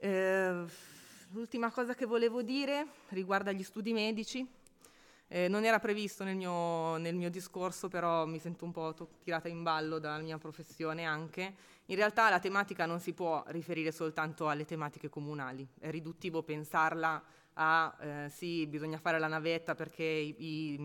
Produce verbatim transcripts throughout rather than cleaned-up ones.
Eh, l'ultima cosa che volevo dire riguarda gli studi medici. Eh, non era previsto nel mio, nel mio discorso, però mi sento un po' to- tirata in ballo dalla mia professione anche. In realtà la tematica non si può riferire soltanto alle tematiche comunali, è riduttivo pensarla a eh, sì, bisogna fare la navetta perché i, i,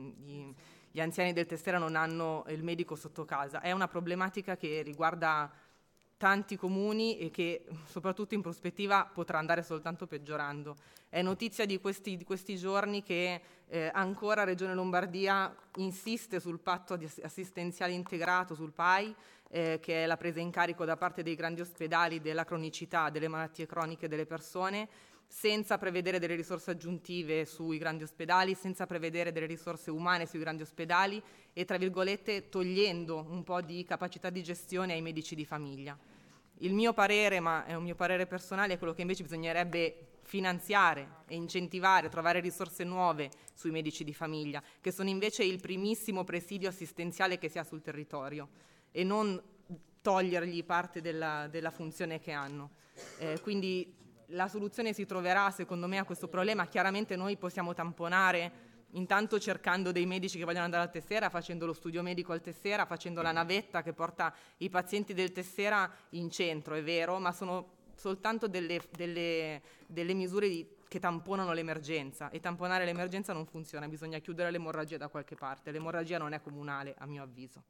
i, gli anziani del Tessera non hanno il medico sotto casa. È una problematica che riguarda tanti comuni e che soprattutto in prospettiva potrà andare soltanto peggiorando. È notizia di questi, di questi giorni che eh, ancora Regione Lombardia insiste sul patto assistenziale integrato, sul P A I, eh, che è la presa in carico da parte dei grandi ospedali della cronicità, delle malattie croniche delle persone, senza prevedere delle risorse aggiuntive sui grandi ospedali, senza prevedere delle risorse umane sui grandi ospedali e, tra virgolette, togliendo un po' di capacità di gestione ai medici di famiglia. Il mio parere, ma è un mio parere personale, è quello che invece bisognerebbe finanziare e incentivare, trovare risorse nuove sui medici di famiglia, che sono invece il primissimo presidio assistenziale che si ha sul territorio, e non togliergli parte della, della funzione che hanno. Eh, quindi la soluzione si troverà, secondo me, a questo problema. Chiaramente noi possiamo tamponare intanto cercando dei medici che vogliono andare al Tessera, facendo lo studio medico al Tessera, facendo la navetta che porta i pazienti del Tessera in centro, è vero, ma sono soltanto delle, delle, delle misure di, che tamponano l'emergenza, e tamponare l'emergenza non funziona, bisogna chiudere l'emorragia da qualche parte. L'emorragia non è comunale, a mio avviso.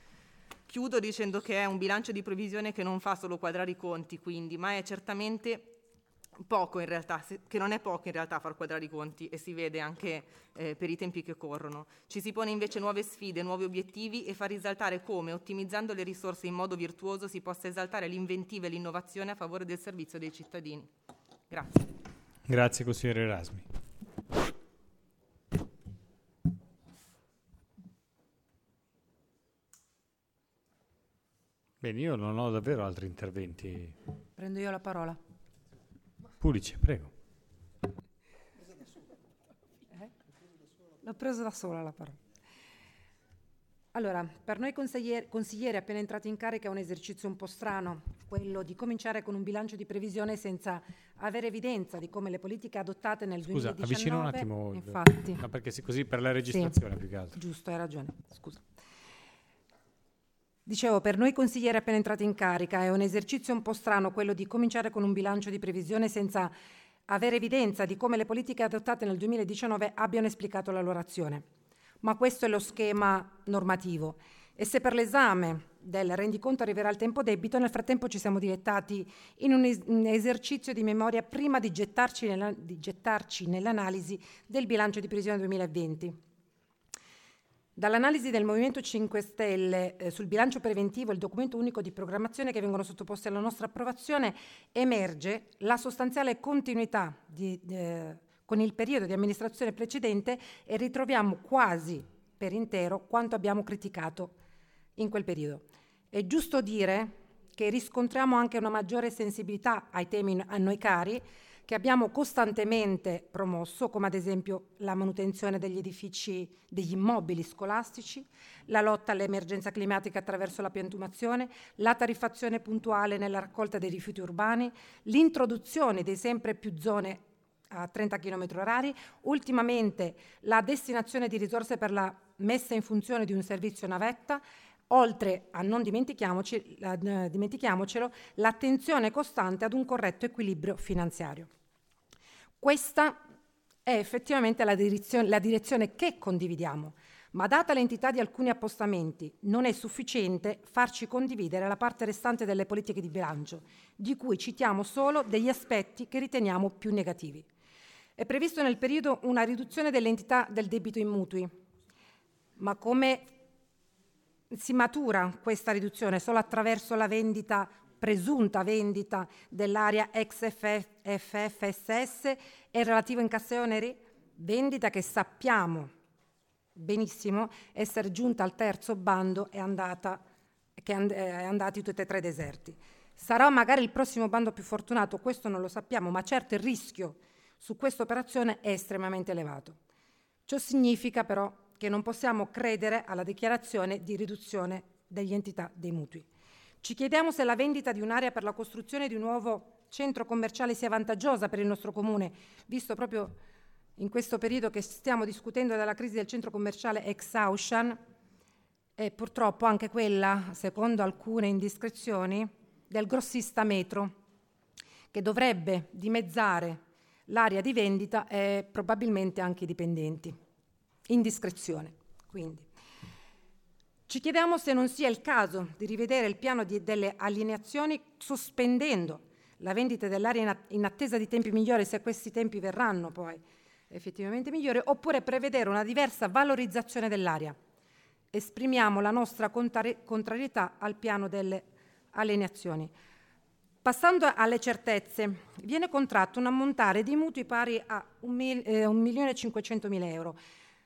Chiudo dicendo che è un bilancio di previsione che non fa solo quadrare i conti, quindi, ma è certamente poco in realtà, che non è poco in realtà far quadrare i conti, e si vede anche eh, per i tempi che corrono. Ci si pone invece nuove sfide, nuovi obiettivi, e fa risaltare come, ottimizzando le risorse in modo virtuoso, si possa esaltare l'inventiva e l'innovazione a favore del servizio dei cittadini. Grazie. Grazie consigliere Erasmi. Bene, io non ho davvero altri interventi. Prendo io la parola. Pulice, prego. Eh? L'ho preso da sola la parola. Allora, per noi consiglieri, consiglieri appena entrati in carica è un esercizio un po' strano, quello di cominciare con un bilancio di previsione senza avere evidenza di come le politiche adottate nel Scusa, duemiladiciannove... avvicina un attimo. Infatti. No, perché così per la registrazione Sì, più che altro. Giusto, hai ragione, scusa. Dicevo, per noi consiglieri appena entrati in carica è un esercizio un po' strano quello di cominciare con un bilancio di previsione senza avere evidenza di come le politiche adottate nel duemiladiciannove abbiano esplicato la loro azione. Ma questo è lo schema normativo, e se per l'esame del rendiconto arriverà il tempo debito, nel frattempo ci siamo dilettati in un, es- un esercizio di memoria prima di gettarci, nella- di gettarci nell'analisi del bilancio di previsione duemilaventi. Dall'analisi del Movimento cinque Stelle eh, sul bilancio preventivo e il documento unico di programmazione che vengono sottoposti alla nostra approvazione emerge la sostanziale continuità di, eh, con il periodo di amministrazione precedente, e ritroviamo quasi per intero quanto abbiamo criticato in quel periodo. È giusto dire che riscontriamo anche una maggiore sensibilità ai temi a noi cari, che abbiamo costantemente promosso, come ad esempio la manutenzione degli edifici, degli immobili scolastici, la lotta all'emergenza climatica attraverso la piantumazione, la tariffazione puntuale nella raccolta dei rifiuti urbani, l'introduzione di sempre più zone a trenta chilometri orari, ultimamente la destinazione di risorse per la messa in funzione di un servizio navetta, oltre a, non dimentichiamoci, eh, dimentichiamocelo, l'attenzione costante ad un corretto equilibrio finanziario. Questa è effettivamente la direzione, la direzione che condividiamo, ma data l'entità di alcuni appostamenti non è sufficiente farci condividere la parte restante delle politiche di bilancio, di cui citiamo solo degli aspetti che riteniamo più negativi. È previsto nel periodo una riduzione dell'entità del debito in mutui, ma come si matura questa riduzione? Solo attraverso la vendita, presunta vendita dell'area ex F F S S e il relativo incasso oneri? Vendita che sappiamo benissimo essere giunta al terzo bando e andata, che è andati tutti e tre deserti. Sarà magari il prossimo bando più fortunato, questo non lo sappiamo, ma certo il rischio su questa operazione è estremamente elevato. Ciò significa però che non possiamo credere alla dichiarazione di riduzione degli entità dei mutui. Ci chiediamo se la vendita di un'area per la costruzione di un nuovo centro commerciale sia vantaggiosa per il nostro comune, visto proprio in questo periodo che stiamo discutendo della crisi del centro commerciale ex Auchan, e purtroppo anche quella, secondo alcune indiscrezioni, del grossista Metro, che dovrebbe dimezzare l'area di vendita e probabilmente anche i dipendenti. Indiscrezione, quindi. Ci chiediamo se non sia il caso di rivedere il piano di, delle allineazioni, sospendendo la vendita dell'area in, att- in attesa di tempi migliori, se questi tempi verranno poi effettivamente migliori, oppure prevedere una diversa valorizzazione dell'area. Esprimiamo la nostra contrari- contrarietà al piano delle allineazioni. Passando alle certezze, viene contratto un ammontare di mutui pari a un milione e cinquecentomila euro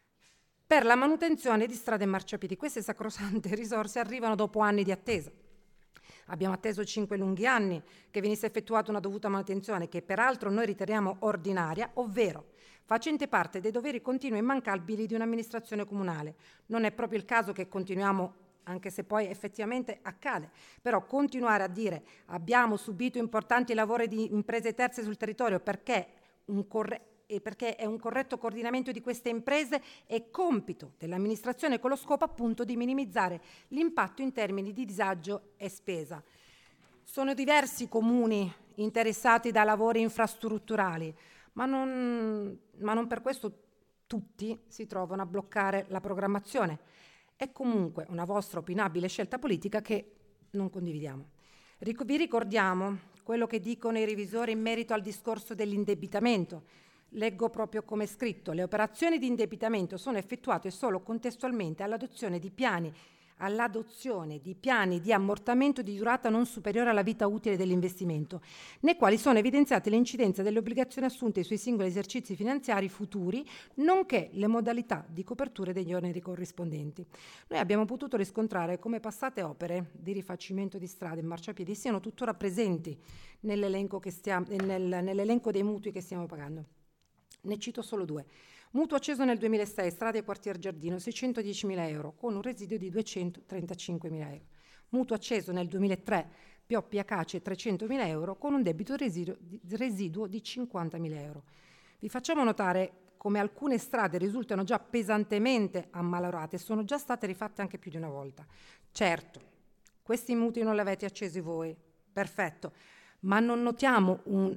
per la manutenzione di strade e marciapiedi. Queste sacrosante risorse arrivano dopo anni di attesa. Abbiamo atteso cinque lunghi anni che venisse effettuata una dovuta manutenzione, che peraltro noi riteniamo ordinaria, ovvero facente parte dei doveri continui e immancabili di un'amministrazione comunale. Non è proprio il caso che continuiamo, anche se poi effettivamente accade, però continuare a dire abbiamo subito importanti lavori di imprese terze sul territorio perché, un corre- e perché è un corretto coordinamento di queste imprese è compito dell'amministrazione, con lo scopo appunto di minimizzare l'impatto in termini di disagio e spesa. Sono diversi comuni interessati da lavori infrastrutturali, ma non, ma non per questo tutti si trovano a bloccare la programmazione. È comunque una vostra opinabile scelta politica che non condividiamo. Ric- vi ricordiamo quello che dicono i revisori in merito al discorso dell'indebitamento. Leggo proprio come è scritto: le operazioni di indebitamento sono effettuate solo contestualmente all'adozione di piani all'adozione di piani di ammortamento di durata non superiore alla vita utile dell'investimento, nei quali sono evidenziate le incidenze delle obbligazioni assunte sui singoli esercizi finanziari futuri, nonché le modalità di copertura degli oneri corrispondenti. Noi abbiamo potuto riscontrare come passate opere di rifacimento di strade e marciapiedi siano tuttora presenti nell'elenco, che stiamo, nel, nell'elenco dei mutui che stiamo pagando. Ne cito solo due. Mutuo acceso nel duemilasei, strade e quartier Giardino, seicentodiecimila euro, con un residuo di duecentotrentacinquemila euro. Mutuo acceso nel duemilatré, Pioppi Acace, trecentomila euro, con un debito residuo di, residuo di cinquantamila euro. Vi facciamo notare come alcune strade risultano già pesantemente ammalorate e sono già state rifatte anche più di una volta. Certo, questi mutui non li avete accesi voi, perfetto, ma non notiamo un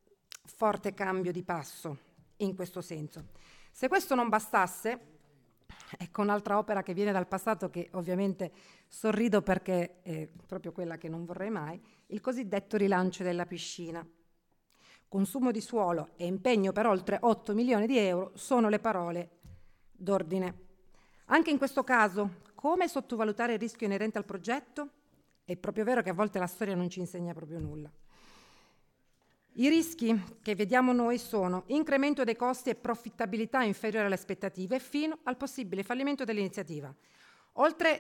forte cambio di passo in questo senso. Se questo non bastasse, ecco un'altra opera che viene dal passato, che ovviamente sorrido perché è proprio quella che non vorrei mai, il cosiddetto rilancio della piscina. Consumo di suolo e impegno per oltre otto milioni di euro sono le parole d'ordine. Anche in questo caso, come sottovalutare il rischio inerente al progetto? È proprio vero che a volte la storia non ci insegna proprio nulla. I rischi che vediamo noi sono incremento dei costi e profittabilità inferiore alle aspettative fino al possibile fallimento dell'iniziativa. Oltre,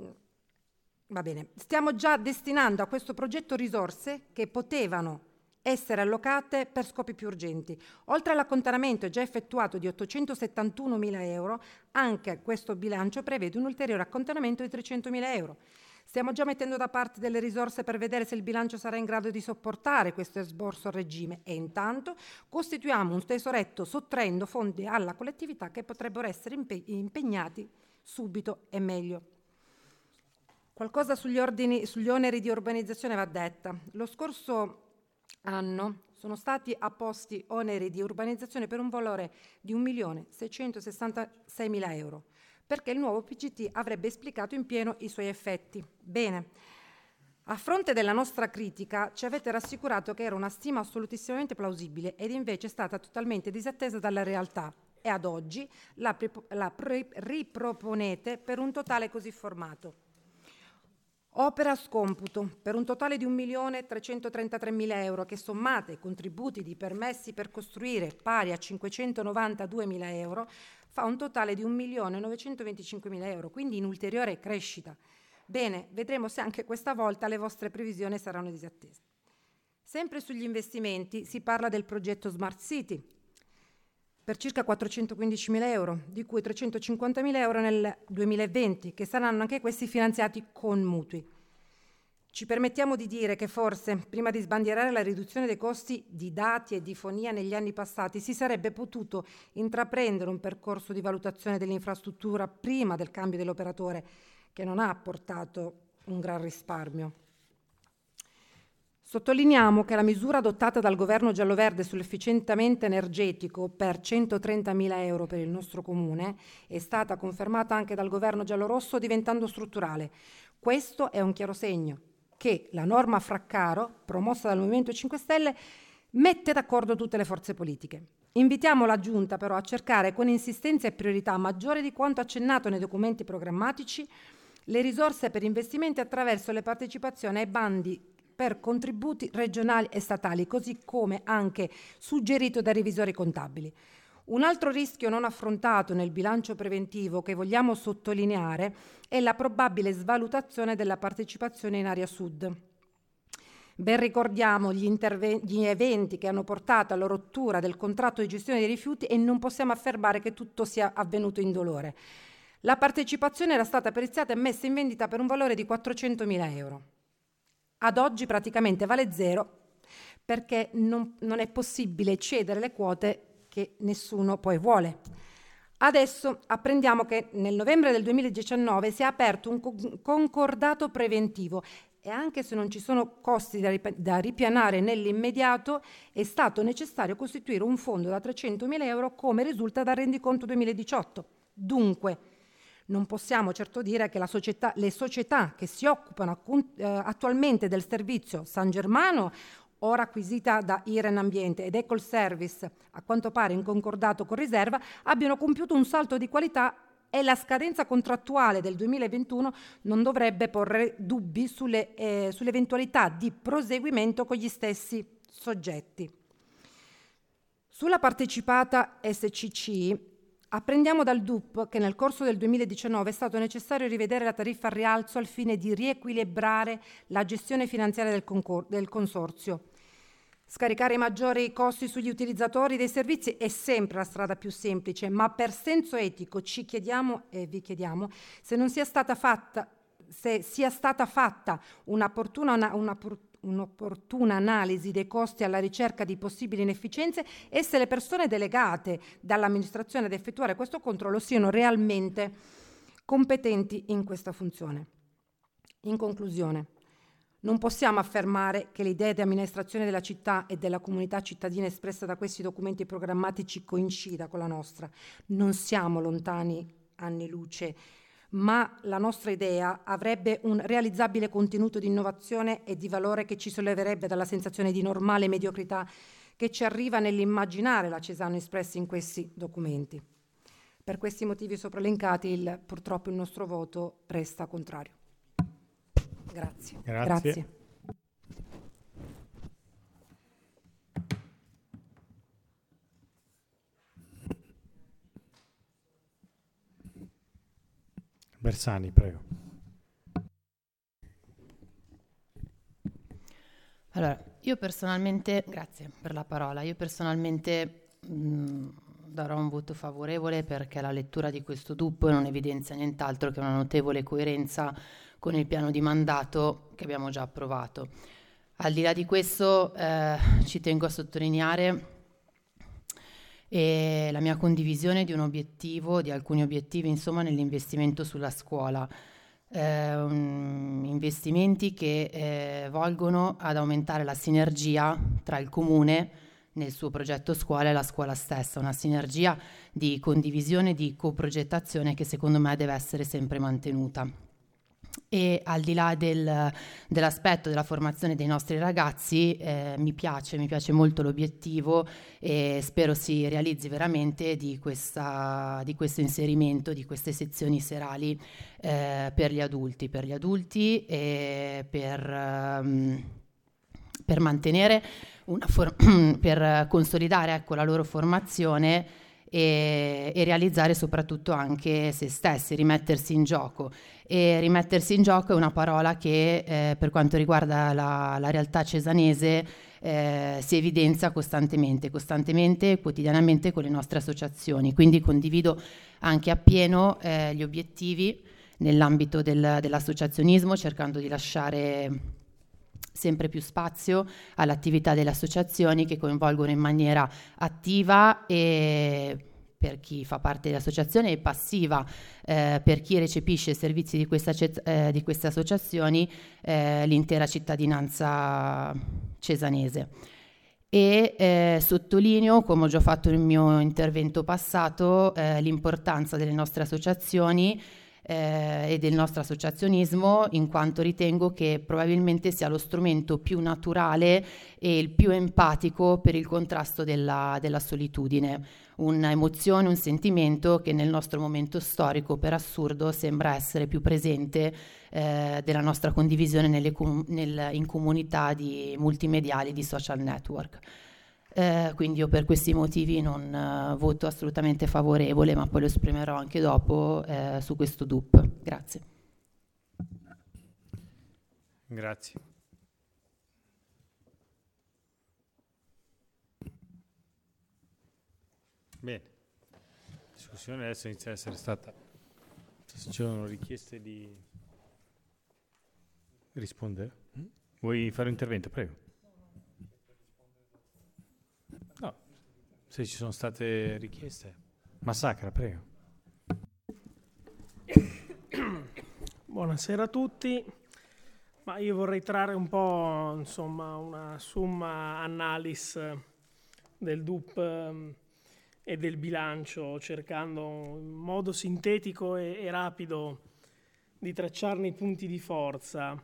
va bene, stiamo già destinando a questo progetto risorse che potevano essere allocate per scopi più urgenti. Oltre all'accantonamento già effettuato di ottocentosettantunomila euro, anche questo bilancio prevede un ulteriore accantonamento di trecentomila euro. Stiamo già mettendo da parte delle risorse per vedere se il bilancio sarà in grado di sopportare questo esborso a regime e intanto costituiamo un tesoretto sottraendo fondi alla collettività che potrebbero essere impe- impegnati subito e meglio. Qualcosa sugli, ordini, sugli oneri di urbanizzazione va detta. Lo scorso anno sono stati apposti oneri di urbanizzazione per un valore di un milione seicentosessantaseimila euro, perché il nuovo P G T avrebbe esplicato in pieno i suoi effetti. Bene, a fronte della nostra critica ci avete rassicurato che era una stima assolutissimamente plausibile ed invece è stata totalmente disattesa dalla realtà e ad oggi la, pripo- la pri- riproponete per un totale così formato. Opera a scomputo per un totale di un milione trecentotrentatremila euro che, sommate ai contributi di permessi per costruire pari a cinquecentonovantaduemila euro, fa un totale di un milione novecentoventicinquemila euro, quindi in ulteriore crescita. Bene, vedremo se anche questa volta le vostre previsioni saranno disattese. Sempre sugli investimenti si parla del progetto Smart City per circa quattrocentoquindicimila euro, di cui trecentocinquantamila euro nel duemilaventi, che saranno anche questi finanziati con mutui. Ci permettiamo di dire che forse, prima di sbandierare la riduzione dei costi di dati e di fonia negli anni passati, si sarebbe potuto intraprendere un percorso di valutazione dell'infrastruttura prima del cambio dell'operatore, che non ha portato un gran risparmio. Sottolineiamo che la misura adottata dal governo gialloverde sull'efficientamento energetico per centotrentamila euro per il nostro comune è stata confermata anche dal governo giallorosso, diventando strutturale. Questo è un chiaro segno che la norma Fraccaro, promossa dal Movimento cinque Stelle, mette d'accordo tutte le forze politiche. Invitiamo la Giunta però a cercare con insistenza e priorità maggiore di quanto accennato nei documenti programmatici le risorse per investimenti attraverso le partecipazioni ai bandi per contributi regionali e statali, così come anche suggerito dai revisori contabili. Un altro rischio non affrontato nel bilancio preventivo che vogliamo sottolineare è la probabile svalutazione della partecipazione in area sud. Ben ricordiamo gli, interve- gli eventi che hanno portato alla rottura del contratto di gestione dei rifiuti e non possiamo affermare che tutto sia avvenuto indolore. La partecipazione era stata periziata e messa in vendita per un valore di quattrocentomila euro. Ad oggi praticamente vale zero perché non, non è possibile cedere le quote che nessuno poi vuole. Adesso apprendiamo che nel novembre del duemiladiciannove si è aperto un co- concordato preventivo e anche se non ci sono costi da, rip- da ripianare nell'immediato, è stato necessario costituire un fondo da trecentomila euro come risulta dal rendiconto duemiladiciotto. Dunque, non possiamo certo dire che la società, le società che si occupano eh, attualmente del servizio San Germano, ora acquisita da Iren Ambiente, ed Ecol Service, a quanto pare in concordato con riserva, abbiano compiuto un salto di qualità e la scadenza contrattuale del duemilaventuno non dovrebbe porre dubbi sulle, eh, sull'eventualità di proseguimento con gli stessi soggetti. Sulla partecipata S C C apprendiamo dal D U P che nel corso del duemiladiciannove è stato necessario rivedere la tariffa al rialzo al fine di riequilibrare la gestione finanziaria del, concor- del consorzio. Scaricare i maggiori costi sugli utilizzatori dei servizi è sempre la strada più semplice, ma per senso etico ci chiediamo e vi chiediamo se non sia stata fatta, se sia stata fatta un'opportuna, una, una, un'opportuna analisi dei costi alla ricerca di possibili inefficienze e se le persone delegate dall'amministrazione ad effettuare questo controllo siano realmente competenti in questa funzione. In conclusione, non possiamo affermare che l'idea di amministrazione della città e della comunità cittadina espressa da questi documenti programmatici coincida con la nostra. Non siamo lontani anni luce, ma la nostra idea avrebbe un realizzabile contenuto di innovazione e di valore che ci solleverebbe dalla sensazione di normale mediocrità che ci arriva nell'immaginare la Cesano espressi in questi documenti. Per questi motivi sopraelencati, il, purtroppo il nostro voto resta contrario. Grazie. Grazie. Grazie. Bersani, prego. Allora, io personalmente, grazie per la parola, io personalmente mh, darò un voto favorevole perché la lettura di questo D U P non evidenzia nient'altro che una notevole coerenza con il piano di mandato che abbiamo già approvato. Al di là di questo eh, ci tengo a sottolineare eh, la mia condivisione di un obiettivo, di alcuni obiettivi insomma nell'investimento sulla scuola, eh, um, investimenti che eh, volgono ad aumentare la sinergia tra il comune nel suo progetto scuola e la scuola stessa, una sinergia di condivisione, di coprogettazione che secondo me deve essere sempre mantenuta. E al di là del, dell'aspetto della formazione dei nostri ragazzi eh, mi piace, mi piace molto l'obiettivo e spero si realizzi veramente di, questa, di questo inserimento, di queste sezioni serali eh, per gli adulti, per gli adulti e per, um, per mantenere una for- per consolidare ecco, la loro formazione e, e realizzare soprattutto anche se stessi, rimettersi in gioco. E rimettersi in gioco è una parola che eh, per quanto riguarda la, la realtà cesanese eh, si evidenzia costantemente, costantemente e quotidianamente con le nostre associazioni, quindi condivido anche appieno eh, gli obiettivi nell'ambito del, dell'associazionismo, cercando di lasciare sempre più spazio all'attività delle associazioni che coinvolgono in maniera attiva e per chi fa parte dell'associazione e passiva eh, per chi recepisce i servizi di, questa, eh, di queste associazioni eh, l'intera cittadinanza cesanese. E eh, sottolineo, come ho già fatto nel mio intervento passato, eh, l'importanza delle nostre associazioni eh, e del nostro associazionismo, in quanto ritengo che probabilmente sia lo strumento più naturale e il più empatico per il contrasto della, della solitudine, un'emozione, un sentimento che nel nostro momento storico per assurdo sembra essere più presente eh, della nostra condivisione nelle com- nel, in comunità di multimediali, di social network. Eh, quindi io per questi motivi non uh, voto assolutamente favorevole, ma poi lo esprimerò anche dopo eh, su questo D U P. Grazie. Grazie. Bene, la discussione adesso inizia a essere stata, se c'erano richieste di rispondere. Vuoi fare un intervento? Prego. No, se ci sono state richieste. Massacra, prego. Buonasera a tutti, ma io vorrei trarre un po', insomma, una summa analisi del D U P e del bilancio, cercando in modo sintetico e, e rapido di tracciarne i punti di forza,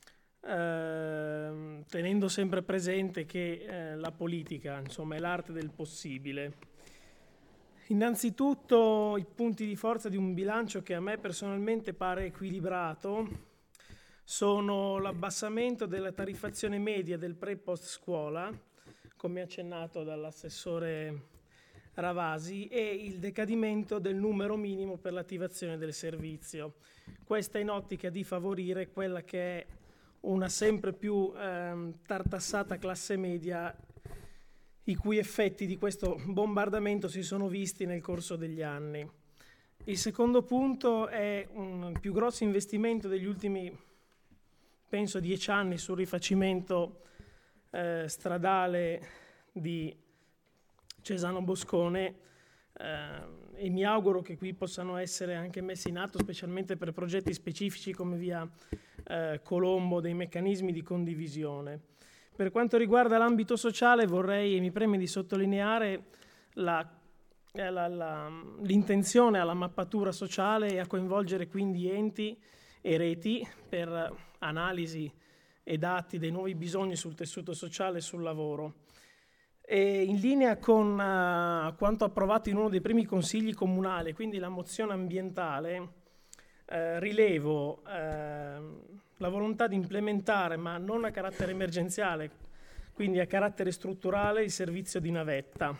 eh, tenendo sempre presente che eh, la politica, insomma, è l'arte del possibile. Innanzitutto i punti di forza di un bilancio che a me personalmente pare equilibrato sono l'abbassamento della tariffazione media del pre-post scuola, come accennato dall'assessore Ravasi, e il decadimento del numero minimo per l'attivazione del servizio. Questa in ottica di favorire quella che è una sempre più ehm, tartassata classe media, i cui effetti di questo bombardamento si sono visti nel corso degli anni. Il secondo punto è un più grosso investimento degli ultimi, penso, dieci anni sul rifacimento eh, stradale di Cesano Boscone, eh, e mi auguro che qui possano essere anche messi in atto, specialmente per progetti specifici come via eh, Colombo, dei meccanismi di condivisione. Per quanto riguarda l'ambito sociale, vorrei e mi preme di sottolineare la, eh, la, la, l'intenzione alla mappatura sociale e a coinvolgere quindi enti e reti per analisi e dati dei nuovi bisogni sul tessuto sociale e sul lavoro. E in linea con uh, quanto approvato in uno dei primi consigli comunali, quindi la mozione ambientale, eh, rilevo eh, la volontà di implementare, ma non a carattere emergenziale, quindi a carattere strutturale, il servizio di navetta.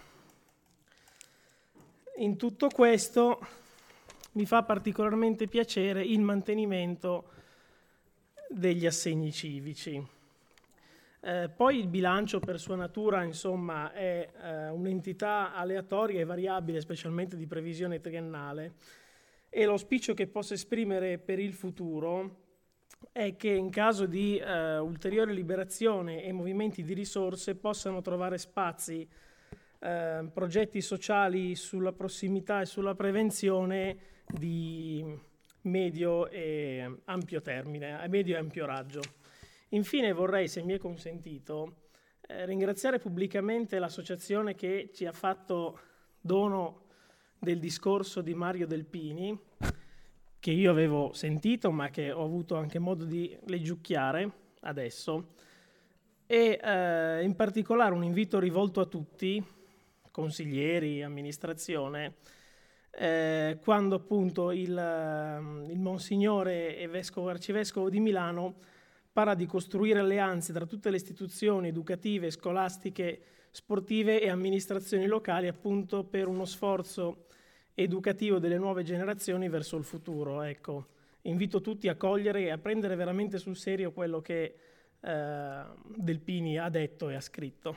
In tutto questo mi fa particolarmente piacere il mantenimento degli assegni civici. Eh, poi il bilancio per sua natura, insomma, è eh, un'entità aleatoria e variabile, specialmente di previsione triennale, e l'auspicio che posso esprimere per il futuro è che in caso di eh, ulteriore liberazione e movimenti di risorse possano trovare spazi eh, progetti sociali sulla prossimità e sulla prevenzione di medio e ampio termine, a medio e ampio raggio. Infine vorrei, se mi è consentito, eh, ringraziare pubblicamente l'associazione che ci ha fatto dono del discorso di Mario Delpini, che io avevo sentito ma che ho avuto anche modo di leggiucchiare adesso, e eh, in particolare un invito rivolto a tutti, consiglieri, amministrazione, eh, quando appunto il, il Monsignore e Vescovo Arcivescovo di Milano parla di costruire alleanze tra tutte le istituzioni educative, scolastiche, sportive e amministrazioni locali, appunto per uno sforzo educativo delle nuove generazioni verso il futuro. Ecco, invito tutti a cogliere e a prendere veramente sul serio quello che eh, Delpini ha detto e ha scritto.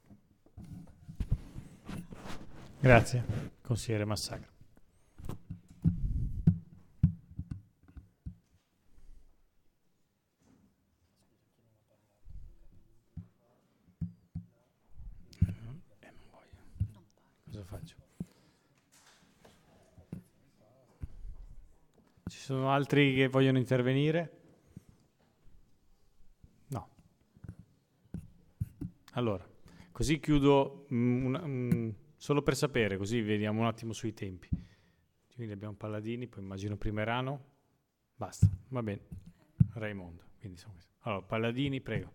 Grazie, consigliere Massacra. cosa faccio? Ci sono altri che vogliono intervenire? No. Allora, così chiudo mm, una, mm, solo per sapere, così vediamo un attimo sui tempi. Quindi abbiamo Palladini, poi immagino Primerano. Basta, va bene. Raimondo. Quindi sono questi. Allora, Palladini, prego.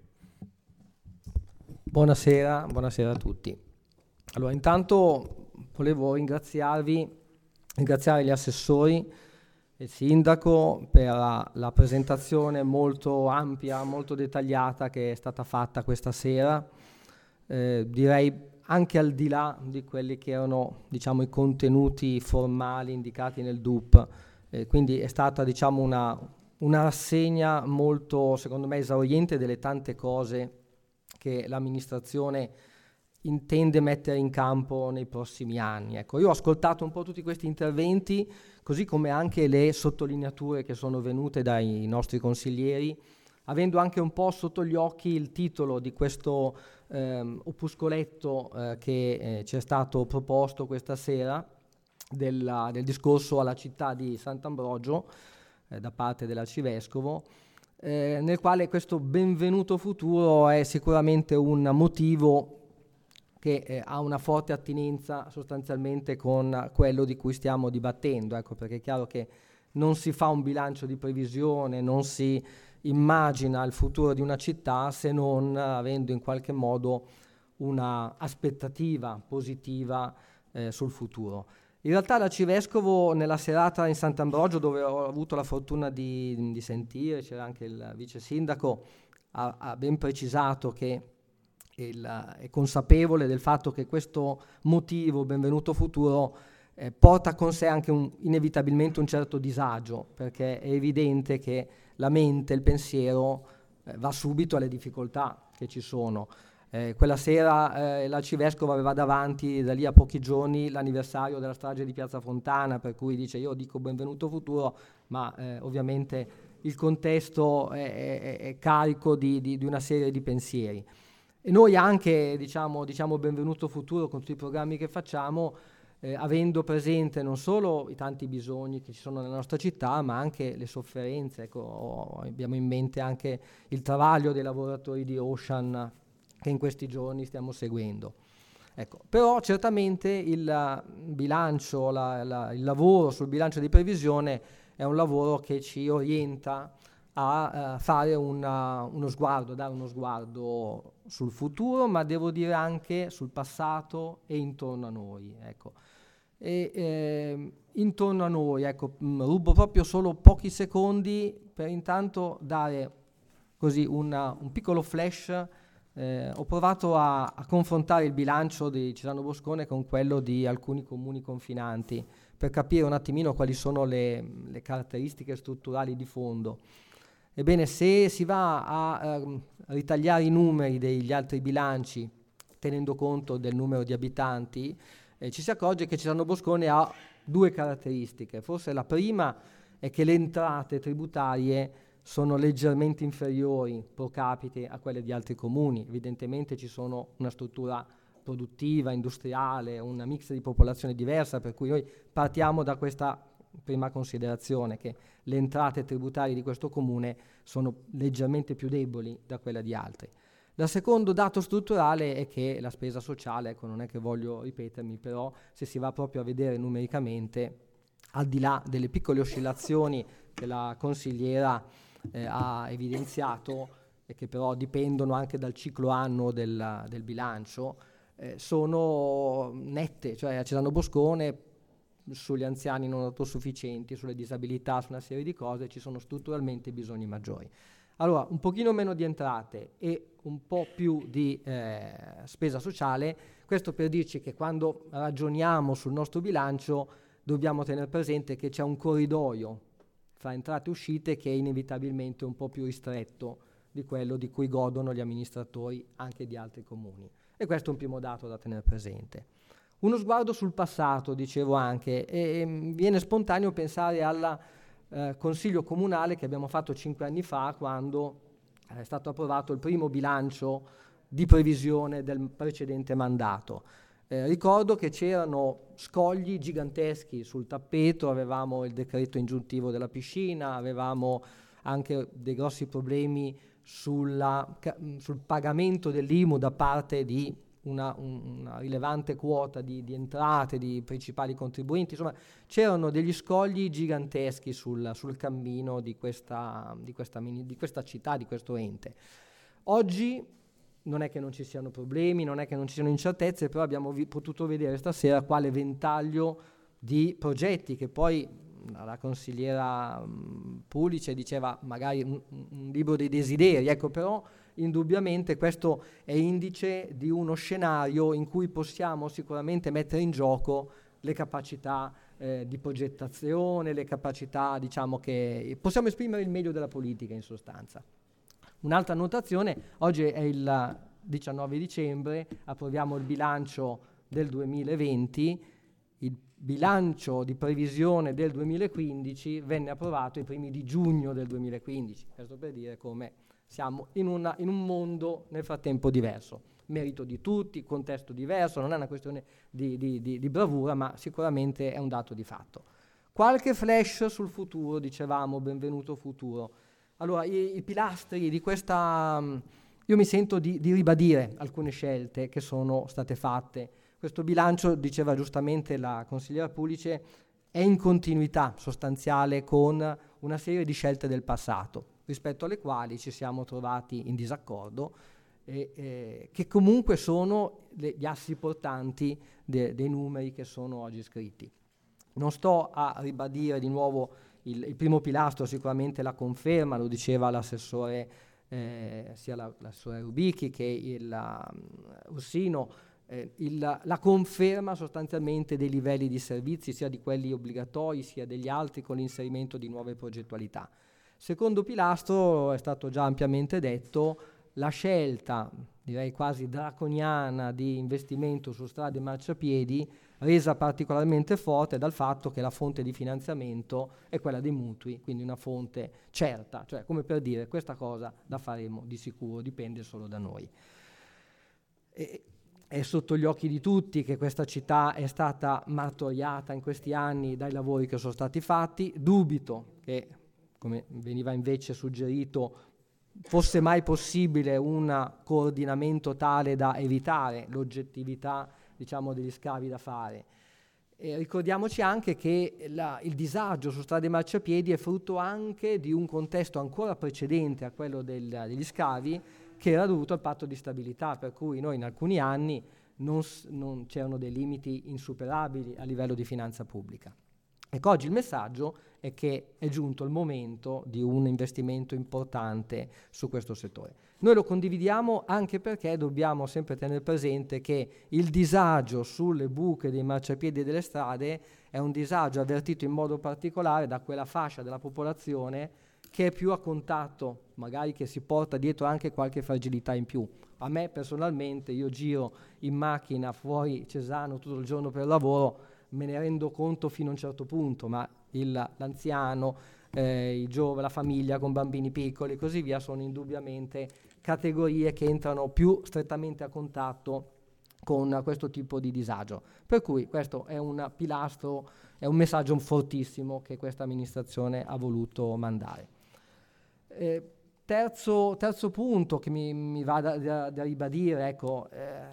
Buonasera, buonasera a tutti. Allora, intanto volevo ringraziarvi, ringraziare gli assessori e il sindaco per la, la presentazione molto ampia, molto dettagliata che è stata fatta questa sera. Eh, direi anche al di là di quelli che erano, diciamo, i contenuti formali indicati nel D U P. Eh, quindi è stata, diciamo, una, una rassegna molto, secondo me, esauriente delle tante cose che l'amministrazione intende mettere in campo nei prossimi anni. Ecco, io ho ascoltato un po' tutti questi interventi, così come anche le sottolineature che sono venute dai nostri consiglieri, avendo anche un po' sotto gli occhi il titolo di questo ehm, opuscoletto eh, che eh, ci è stato proposto questa sera, della, del discorso alla città di Sant'Ambrogio eh, da parte dell'arcivescovo, eh, nel quale questo benvenuto futuro è sicuramente un motivo che eh, ha una forte attinenza sostanzialmente con quello di cui stiamo dibattendo, ecco, perché è chiaro che non si fa un bilancio di previsione, non si immagina il futuro di una città se non avendo in qualche modo una aspettativa positiva eh, sul futuro. In realtà l'arcivescovo nella serata in Sant'Ambrogio, dove ho avuto la fortuna di, di sentire, c'era anche il vice sindaco, ha, ha ben precisato che il, è consapevole del fatto che questo motivo, benvenuto futuro, eh, porta con sé anche un, inevitabilmente un certo disagio, perché è evidente che la mente, il pensiero eh, va subito alle difficoltà che ci sono. Eh, quella sera eh, l'arcivescovo aveva davanti, da lì a pochi giorni, l'anniversario della strage di Piazza Fontana, per cui dice io dico benvenuto futuro, ma eh, ovviamente il contesto è, è, è carico di, di, di una serie di pensieri. E noi anche diciamo, diciamo benvenuto futuro con tutti i programmi che facciamo, eh, avendo presente non solo i tanti bisogni che ci sono nella nostra città, ma anche le sofferenze. Ecco, abbiamo in mente anche il travaglio dei lavoratori di Ocean che in questi giorni stiamo seguendo. Ecco, però certamente il bilancio, la, la, il lavoro sul bilancio di previsione è un lavoro che ci orienta a uh, fare una, uno sguardo, dare uno sguardo sul futuro, ma devo dire anche sul passato e intorno a noi. Ecco. E, eh, intorno a noi, ecco, mh, rubo proprio solo pochi secondi per intanto dare così una, un piccolo flash. Eh, ho provato a, a confrontare il bilancio di Cesano Boscone con quello di alcuni comuni confinanti per capire un attimino quali sono le, le caratteristiche strutturali di fondo. Ebbene, se si va a eh, ritagliare i numeri degli altri bilanci tenendo conto del numero di abitanti, eh, ci si accorge che Cesano Boscone ha due caratteristiche. Forse la prima è che le entrate tributarie sono leggermente inferiori pro capite a quelle di altri comuni. Evidentemente ci sono una struttura produttiva, industriale, una mix di popolazione diversa, per cui noi partiamo da questa prima considerazione, che le entrate tributarie di questo comune sono leggermente più deboli da quella di altri. Il secondo dato strutturale è che la spesa sociale, ecco, non è che voglio ripetermi, però se si va proprio a vedere numericamente, al di là delle piccole oscillazioni che la consigliera Eh, ha evidenziato e che però dipendono anche dal ciclo annuo del, del bilancio, eh, sono nette, cioè a Cesano Boscone sugli anziani non autosufficienti, sulle disabilità, su una serie di cose ci sono strutturalmente bisogni maggiori. Allora, un pochino meno di entrate e un po' più di eh, spesa sociale, questo per dirci che quando ragioniamo sul nostro bilancio dobbiamo tenere presente che c'è un corridoio fra entrate e uscite che è inevitabilmente un po' più ristretto di quello di cui godono gli amministratori anche di altri comuni. E questo è un primo dato da tenere presente. Uno sguardo sul passato, dicevo anche, e, e viene spontaneo pensare al eh, Consiglio Comunale che abbiamo fatto cinque anni fa, quando è stato approvato il primo bilancio di previsione del precedente mandato. Eh, ricordo che c'erano scogli giganteschi sul tappeto, avevamo il decreto ingiuntivo della piscina, avevamo anche dei grossi problemi sulla, ca- sul pagamento dell'I M U da parte di una, un, una rilevante quota di, di entrate di principali contribuenti. Insomma, c'erano degli scogli giganteschi sul, sul cammino di questa, di, questa mini, di questa città, di questo ente. Oggi non è che non ci siano problemi, non è che non ci siano incertezze, però abbiamo vi- potuto vedere stasera quale ventaglio di progetti che poi la consigliera um, Pulice diceva magari un, un libro dei desideri, ecco, però indubbiamente questo è indice di uno scenario in cui possiamo sicuramente mettere in gioco le capacità eh, di progettazione, le capacità, diciamo, che possiamo esprimere il meglio della politica in sostanza. Un'altra annotazione: oggi è il diciannove dicembre, approviamo il bilancio del duemilaventi, il bilancio di previsione del duemilaquindici venne approvato i primi di giugno del duemilaquindici, questo per dire come siamo in, una, in un mondo nel frattempo diverso, merito di tutti, contesto diverso, non è una questione di, di, di, di bravura, ma sicuramente è un dato di fatto. Qualche flash sul futuro, dicevamo, benvenuto futuro. Allora, i, i pilastri di questa... Io mi sento di, di ribadire alcune scelte che sono state fatte. Questo bilancio, diceva giustamente la consigliera Pulice, è in continuità sostanziale con una serie di scelte del passato, rispetto alle quali ci siamo trovati in disaccordo, e, eh, che comunque sono le, gli assi portanti de, dei numeri che sono oggi scritti. Non sto a ribadire di nuovo il, il primo pilastro, sicuramente la conferma, lo diceva l'assessore, eh, sia la, l'assessore Rubichi che il um, Ursino, eh, il, la conferma sostanzialmente dei livelli di servizi, sia di quelli obbligatori sia degli altri, con l'inserimento di nuove progettualità. Secondo pilastro, è stato già ampiamente detto, la scelta, direi quasi draconiana, di investimento su strade e marciapiedi, resa particolarmente forte dal fatto che la fonte di finanziamento è quella dei mutui, quindi una fonte certa, cioè come per dire questa cosa la faremo di sicuro, dipende solo da noi. E, è sotto gli occhi di tutti che questa città è stata martoriata in questi anni dai lavori che sono stati fatti. Dubito che, come veniva invece suggerito, fosse mai possibile un coordinamento tale da evitare l'oggettività, diciamo, degli scavi da fare. E ricordiamoci anche che la, il disagio su strade e marciapiedi è frutto anche di un contesto ancora precedente a quello del, degli scavi, che era dovuto al patto di stabilità, per cui noi in alcuni anni non, non c'erano dei limiti insuperabili a livello di finanza pubblica. Ecco, oggi il messaggio è che è giunto il momento di un investimento importante su questo settore. Noi lo condividiamo anche perché dobbiamo sempre tenere presente che il disagio sulle buche dei marciapiedi e delle strade è un disagio avvertito in modo particolare da quella fascia della popolazione che è più a contatto, magari che si porta dietro anche qualche fragilità in più. A me personalmente, io giro in macchina fuori Cesano tutto il giorno per lavoro, me ne rendo conto fino a un certo punto, ma il, l'anziano, eh, i giovani, la famiglia con bambini piccoli e così via sono indubbiamente categorie che entrano più strettamente a contatto con questo tipo di disagio. Per cui questo è un pilastro, è un messaggio fortissimo che questa amministrazione ha voluto mandare. Eh, terzo, terzo punto che mi, mi va da, da, da ribadire, ecco, eh,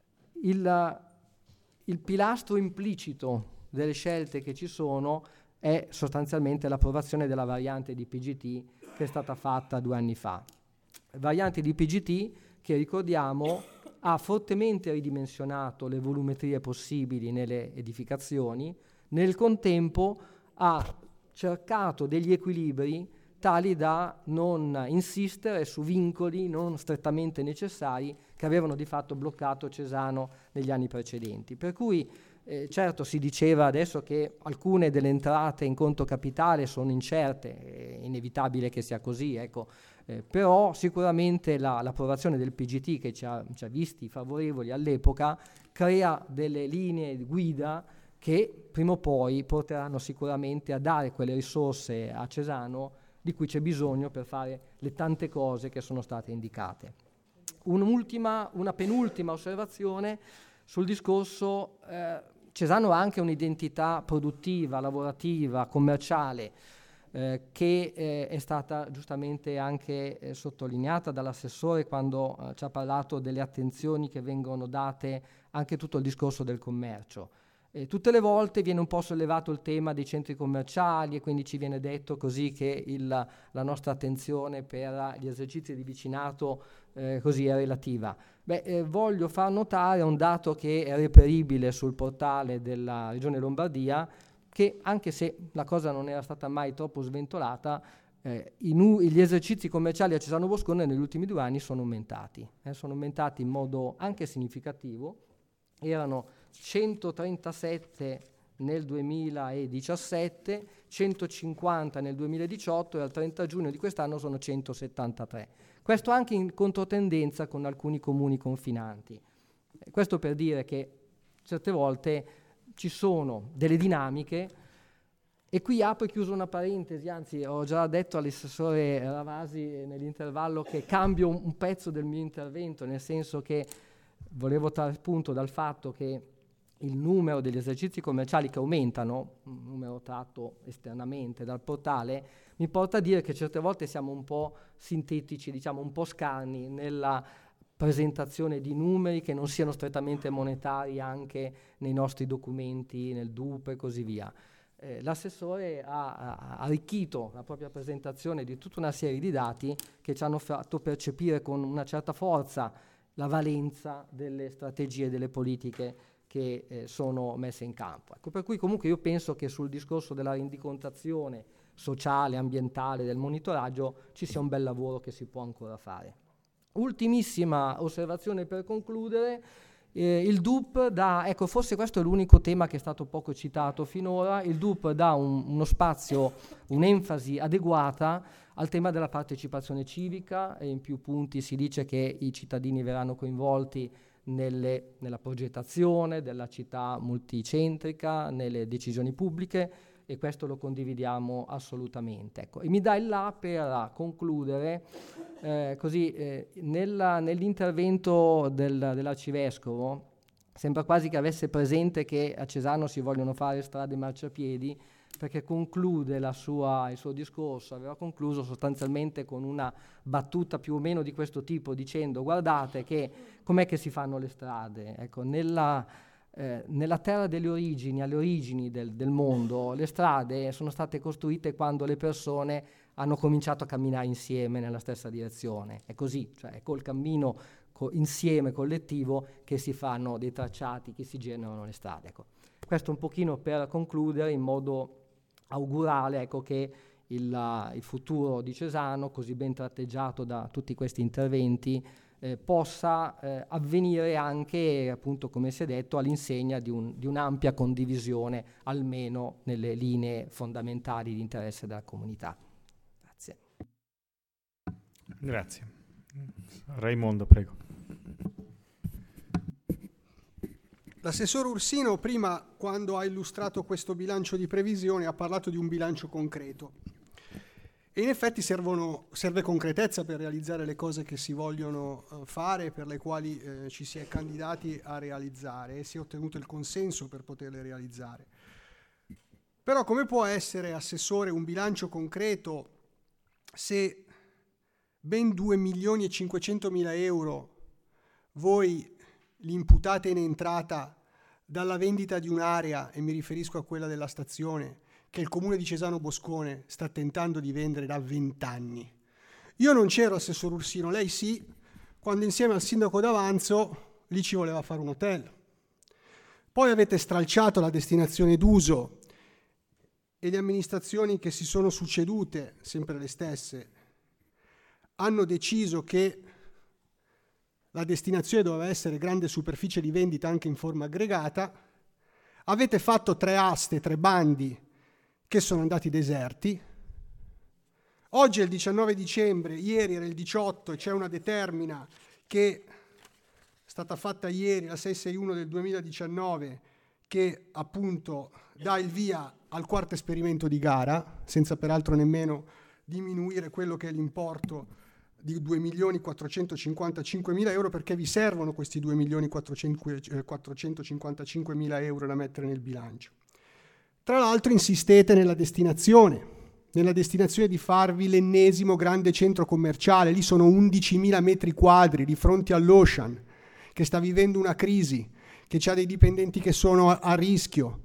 il, il pilastro implicito delle scelte che ci sono è sostanzialmente l'approvazione della variante di P G T che è stata fatta due anni fa. Variante di P G T che, ricordiamo, ha fortemente ridimensionato le volumetrie possibili nelle edificazioni, nel contempo ha cercato degli equilibri tali da non insistere su vincoli non strettamente necessari che avevano di fatto bloccato Cesano negli anni precedenti. Per cui eh, certo si diceva adesso che alcune delle entrate in conto capitale sono incerte, è inevitabile che sia così, ecco. Eh, però sicuramente la, l'approvazione del P G T, che ci ha, ci ha visti favorevoli all'epoca, crea delle linee di guida che prima o poi porteranno sicuramente a dare quelle risorse a Cesano di cui c'è bisogno per fare le tante cose che sono state indicate. Un'ultima, una penultima osservazione sul discorso, eh, Cesano ha anche un'identità produttiva, lavorativa, commerciale, eh, che eh, è stata giustamente anche eh, sottolineata dall'assessore quando eh, ci ha parlato delle attenzioni che vengono date anche tutto il discorso del commercio. E tutte le volte viene un po' sollevato il tema dei centri commerciali e quindi ci viene detto così che il, la nostra attenzione per gli esercizi di vicinato eh, così è relativa. Beh, eh, voglio far notare un dato che è reperibile sul portale della Regione Lombardia, che anche se la cosa non era stata mai troppo sventolata, eh, i nu- gli esercizi commerciali a Cesano Boscone negli ultimi due anni sono aumentati, eh, sono aumentati in modo anche significativo, erano centotrentasette nel duemiladiciassette, centocinquanta nel duemiladiciotto e al trenta giugno di quest'anno sono centosettantatré. Questo anche in controtendenza con alcuni comuni confinanti. Questo per dire che certe volte ci sono delle dinamiche, e qui apro e chiuso una parentesi, anzi ho già detto all'assessore Ravasi nell'intervallo che cambio un, un pezzo del mio intervento, nel senso che volevo trarre spunto dal fatto che il numero degli esercizi commerciali che aumentano, un numero tratto esternamente dal portale, mi porta a dire che certe volte siamo un po' sintetici, diciamo un po' scarni nella presentazione di numeri che non siano strettamente monetari anche nei nostri documenti, nel D U P e così via. Eh, l'assessore ha, ha arricchito la propria presentazione di tutta una serie di dati che ci hanno fatto percepire con una certa forza la valenza delle strategie e delle politiche che eh, sono messe in campo. Ecco, per cui comunque io penso che sul discorso della rendicontazione sociale, ambientale, del monitoraggio ci sia un bel lavoro che si può ancora fare. Ultimissima osservazione per concludere, eh, il D U P dà, ecco forse questo è l'unico tema che è stato poco citato finora, il D U P dà un, uno spazio, un'enfasi adeguata al tema della partecipazione civica, e in più punti si dice che i cittadini verranno coinvolti nelle, nella progettazione della città multicentrica, nelle decisioni pubbliche, e questo lo condividiamo assolutamente. Ecco, e mi dà il là per concludere, eh, così, eh, nella, nell'intervento del, dell'arcivescovo sembra quasi che avesse presente che a Cesano si vogliono fare strade e marciapiedi, perché conclude la sua, il suo discorso, aveva concluso sostanzialmente con una battuta più o meno di questo tipo, dicendo: guardate che com'è che si fanno le strade, ecco, nella, eh, nella terra delle origini, alle origini del, del mondo, le strade sono state costruite quando le persone hanno cominciato a camminare insieme nella stessa direzione, è così, cioè è col cammino co- insieme collettivo che si fanno dei tracciati, che si generano le strade, ecco. Questo un pochino per concludere in modo augurale, ecco, che il, uh, il futuro di Cesano, così ben tratteggiato da tutti questi interventi, eh, possa eh, avvenire anche, appunto, come si è detto, all'insegna di, un, di un'ampia condivisione, almeno nelle linee fondamentali di interesse della comunità. Grazie. Grazie. Raimondo, prego. L'assessore Ursino prima, quando ha illustrato questo bilancio di previsione, ha parlato di un bilancio concreto, e in effetti servono, serve concretezza per realizzare le cose che si vogliono uh, fare, per le quali eh, ci si è candidati a realizzare e si è ottenuto il consenso per poterle realizzare. Però come può essere, assessore, un bilancio concreto se ben due milioni e cinquecentomila euro voi li imputate in entrata dalla vendita di un'area, e mi riferisco a quella della stazione, che il comune di Cesano Boscone sta tentando di vendere da vent'anni? Io non c'ero, assessor Ursino, lei sì, quando insieme al sindaco d'Avanzo lì ci voleva fare un hotel. Poi avete stralciato la destinazione d'uso e le amministrazioni che si sono succedute, sempre le stesse, hanno deciso che la destinazione doveva essere grande superficie di vendita anche in forma aggregata. Avete fatto tre aste, tre bandi che sono andati deserti. Oggi è il diciannove dicembre, ieri era il diciotto e c'è una determina che è stata fatta ieri, la sei sei uno del duemiladiciannove, che appunto dà il via al quarto esperimento di gara, senza peraltro nemmeno diminuire quello che è l'importo di due milioni quattrocentocinquantacinquemila euro, perché vi servono questi due milioni quattrocentocinquantacinquemila euro da mettere nel bilancio. Tra l'altro insistete nella destinazione, nella destinazione di farvi l'ennesimo grande centro commerciale. Lì sono undicimila metri quadri di fronte all'Ocean, che sta vivendo una crisi, che ha dei dipendenti che sono a, a rischio.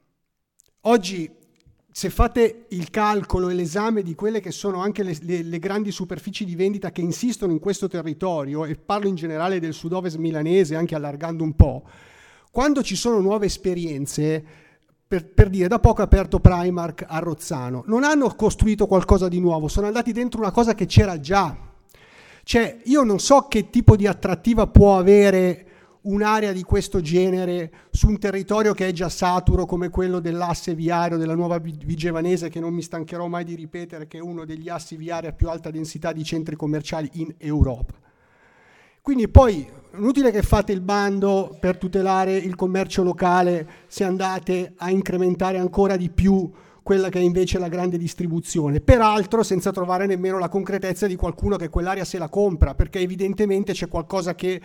Oggi, se fate il calcolo e l'esame di quelle che sono anche le, le, le grandi superfici di vendita che insistono in questo territorio, e parlo in generale del sud-ovest milanese, anche allargando un po', quando ci sono nuove esperienze, per, per dire, da poco ha aperto Primark a Rozzano, non hanno costruito qualcosa di nuovo, sono andati dentro una cosa che c'era già. Cioè, io non so che tipo di attrattiva può avere un'area di questo genere su un territorio che è già saturo come quello dell'asse viario della Nuova Vigevanese, che non mi stancherò mai di ripetere che è uno degli assi viari a più alta densità di centri commerciali in Europa. Quindi poi inutile che fate il bando per tutelare il commercio locale se andate a incrementare ancora di più quella che è invece la grande distribuzione, peraltro senza trovare nemmeno la concretezza di qualcuno che quell'area se la compra, perché evidentemente c'è qualcosa che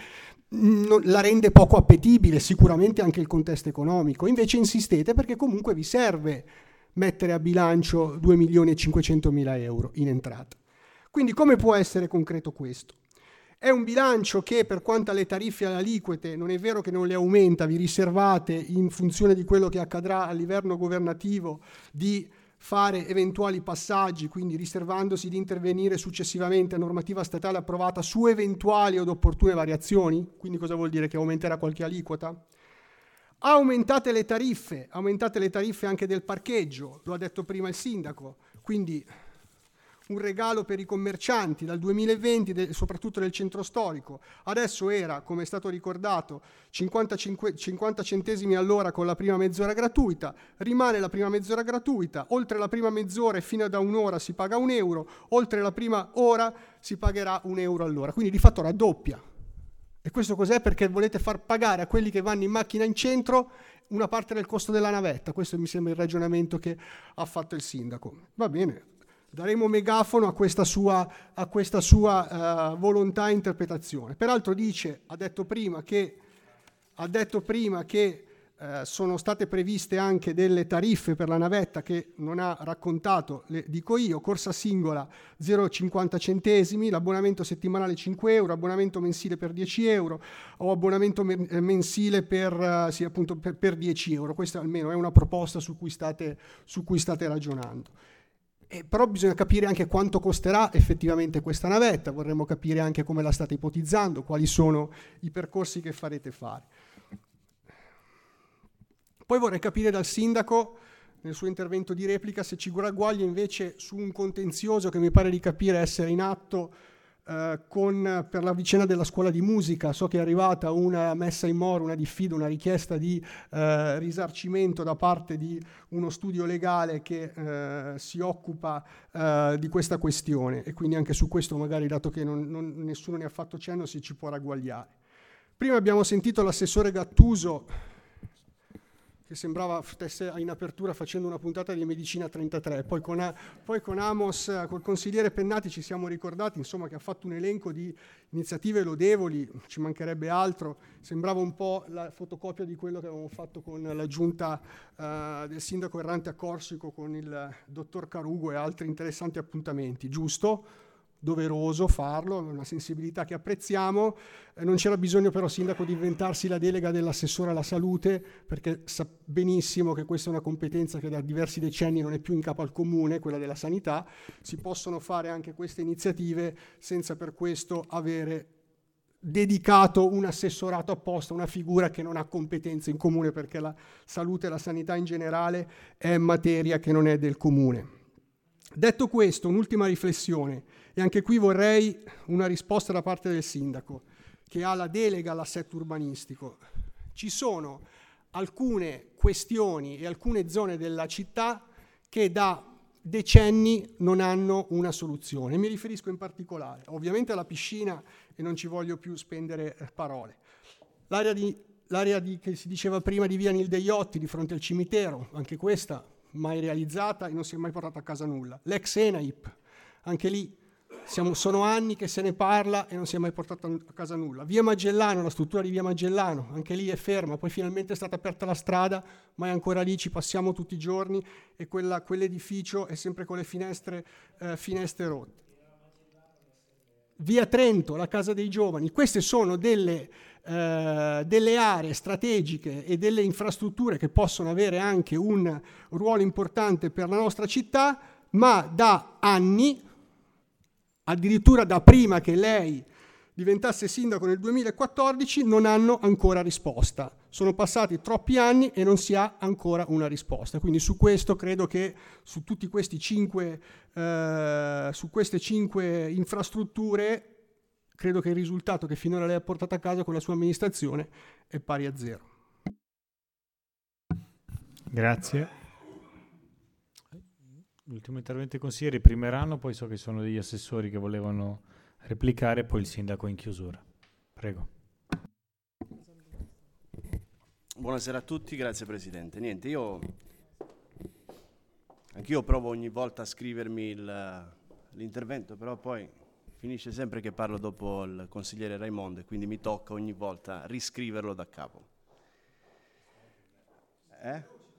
la rende poco appetibile, sicuramente anche il contesto economico. Invece insistete perché comunque vi serve mettere a bilancio due milioni e cinquecentomila euro in entrata. Quindi come può essere concreto questo? È un bilancio che, per quanto alle tariffe e alle aliquote, non è vero che non le aumenta, vi riservate in funzione di quello che accadrà a livello governativo di fare eventuali passaggi, quindi riservandosi di intervenire successivamente a normativa statale approvata su eventuali od opportune variazioni. Quindi cosa vuol dire? Che aumenterà qualche aliquota? Aumentate le tariffe, aumentate le tariffe anche del parcheggio, lo ha detto prima il sindaco, quindi un regalo per i commercianti dal duemilaventi, de, soprattutto nel centro storico. Adesso era, come è stato ricordato, cinquanta centesimi all'ora con la prima mezz'ora gratuita, rimane la prima mezz'ora gratuita, oltre la prima mezz'ora e fino a da un'ora si paga un euro, oltre la prima ora si pagherà un euro all'ora, quindi di fatto raddoppia. E questo cos'è? Perché volete far pagare a quelli che vanno in macchina in centro una parte del costo della navetta. Questo mi sembra il ragionamento che ha fatto il sindaco. Va bene. Daremo megafono a questa sua, a questa sua uh, volontà e interpretazione. Peraltro dice, ha detto prima che, ha detto prima che uh, sono state previste anche delle tariffe per la navetta che non ha raccontato, le dico io: corsa singola zero virgola cinquanta centesimi, l'abbonamento settimanale cinque euro, abbonamento mensile per dieci euro o abbonamento mensile per, uh, sì, appunto per, per dieci euro. Questa almeno è una proposta su cui state, su cui state ragionando. Eh, però bisogna capire anche quanto costerà effettivamente questa navetta, vorremmo capire anche come la state ipotizzando, quali sono i percorsi che farete fare. Poi vorrei capire dal sindaco, nel suo intervento di replica, se ci ragguaglia invece su un contenzioso che mi pare di capire essere in atto eh, con, per la vicenda della scuola di musica. So che è arrivata una messa in mora, una diffida, una richiesta di eh, risarcimento da parte di uno studio legale che eh, si occupa eh, di questa questione, e quindi anche su questo magari, dato che non, non, nessuno ne ha fatto cenno, si ci può ragguagliare. Prima abbiamo sentito l'assessore Gattuso che sembrava stesse in apertura facendo una puntata di Medicina trentatré, poi con, a, poi con Amos, col consigliere Pennati ci siamo ricordati insomma che ha fatto un elenco di iniziative lodevoli, ci mancherebbe altro, sembrava un po' la fotocopia di quello che avevamo fatto con la giunta uh, del sindaco errante a Corsico con il dottor Carugo e altri interessanti appuntamenti, giusto? Doveroso farlo, una sensibilità che apprezziamo. Eh, non c'era bisogno però, sindaco, di inventarsi la delega dell'assessore alla salute, perché sa benissimo che questa è una competenza che da diversi decenni non è più in capo al comune, quella della sanità. Si possono fare anche queste iniziative senza per questo avere dedicato un assessorato apposta, una figura che non ha competenze in comune, perché la salute e la sanità in generale è materia che non è del comune. Detto questo, un'ultima riflessione, e anche qui vorrei una risposta da parte del sindaco, che ha la delega all'assetto urbanistico. Ci sono alcune questioni e alcune zone della città che da decenni non hanno una soluzione. Mi riferisco in particolare, ovviamente, alla piscina, e non ci voglio più spendere parole. L'area, di, l'area di, che si diceva prima di via Nil degli Otti, di fronte al cimitero, anche questa mai realizzata e non si è mai portata a casa nulla. L'ex Enaip, anche lì Siamo, sono anni che se ne parla e non si è mai portato a casa nulla. Via Magellano, la struttura di Via Magellano, anche lì è ferma, poi finalmente è stata aperta la strada, ma è ancora lì, ci passiamo tutti i giorni e quella, quell'edificio è sempre con le finestre, eh, finestre rotte. Via Trento, la Casa dei Giovani, queste sono delle, eh, delle aree strategiche e delle infrastrutture che possono avere anche un ruolo importante per la nostra città, ma da anni, addirittura da prima che lei diventasse sindaco nel duemilaquattordici, non hanno ancora risposta. Sono passati troppi anni e non si ha ancora una risposta. Quindi su questo credo che su tutti questi cinque, eh, su queste cinque infrastrutture, credo che il risultato che finora lei ha portato a casa con la sua amministrazione è pari a zero. Grazie. L'ultimo intervento dei consiglieri, primeranno, poi so che sono degli assessori che volevano replicare, poi il sindaco in chiusura. Prego. Buonasera a tutti, grazie Presidente. Niente, io anch'io provo ogni volta a scrivermi il, l'intervento, però poi finisce sempre che parlo dopo il consigliere Raimondo e quindi mi tocca ogni volta riscriverlo da capo. Eh?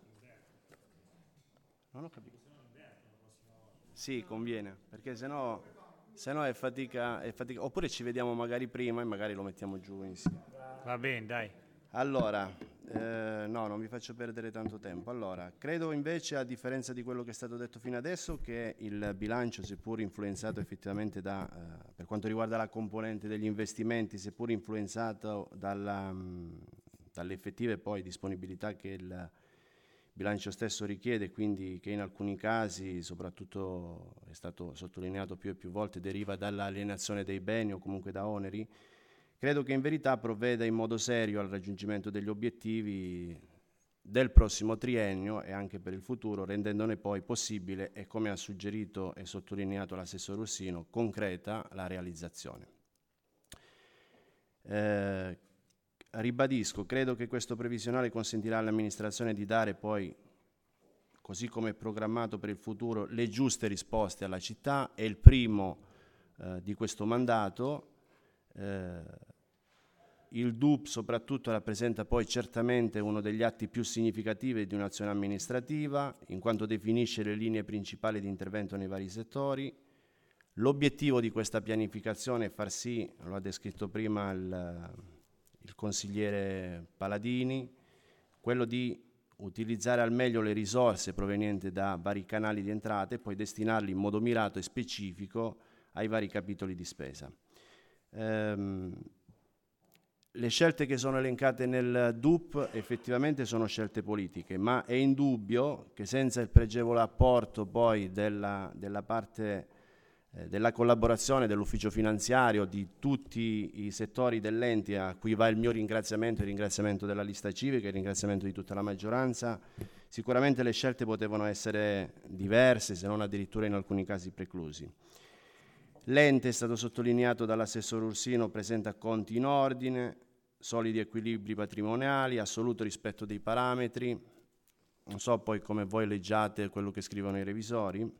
Non ho capito. Sì, conviene, perché sennò, sennò è fatica, è fatica. Oppure ci vediamo magari prima e magari lo mettiamo giù insieme. Va bene, dai. Allora, eh, no, non vi faccio perdere tanto tempo. Allora, credo invece, a differenza di quello che è stato detto fino adesso, che il bilancio, seppur influenzato effettivamente da, eh, per quanto riguarda la componente degli investimenti, seppur influenzato dalla, mh, dalle effettive poi disponibilità che il bilancio stesso richiede, quindi che in alcuni casi, soprattutto è stato sottolineato più e più volte, deriva dall'alienazione dei beni o comunque da oneri, credo che in verità provveda in modo serio al raggiungimento degli obiettivi del prossimo triennio e anche per il futuro, rendendone poi possibile, e come ha suggerito e sottolineato l'assessore Ursino, concreta la realizzazione. Eh, Ribadisco, credo che questo previsionale consentirà all'amministrazione di dare poi, così come programmato per il futuro, le giuste risposte alla città. È il primo eh, di questo mandato. Eh, il D U P soprattutto rappresenta poi certamente uno degli atti più significativi di un'azione amministrativa, in quanto definisce le linee principali di intervento nei vari settori. L'obiettivo di questa pianificazione è far sì, lo ha descritto prima il il consigliere Paladini, quello di utilizzare al meglio le risorse provenienti da vari canali di entrate e poi destinarli in modo mirato e specifico ai vari capitoli di spesa. Ehm, le scelte che sono elencate nel D U P effettivamente sono scelte politiche, ma è indubbio che senza il pregevole apporto poi della, della parte della collaborazione dell'ufficio finanziario, di tutti i settori dell'ente, a cui va il mio ringraziamento, il ringraziamento della lista civica, il ringraziamento di tutta la maggioranza, sicuramente le scelte potevano essere diverse, se non addirittura in alcuni casi preclusi. L'ente, è stato sottolineato dall'assessore Ursino, presenta conti in ordine, solidi equilibri patrimoniali, assoluto rispetto dei parametri. Non so poi come voi leggiate quello che scrivono i revisori.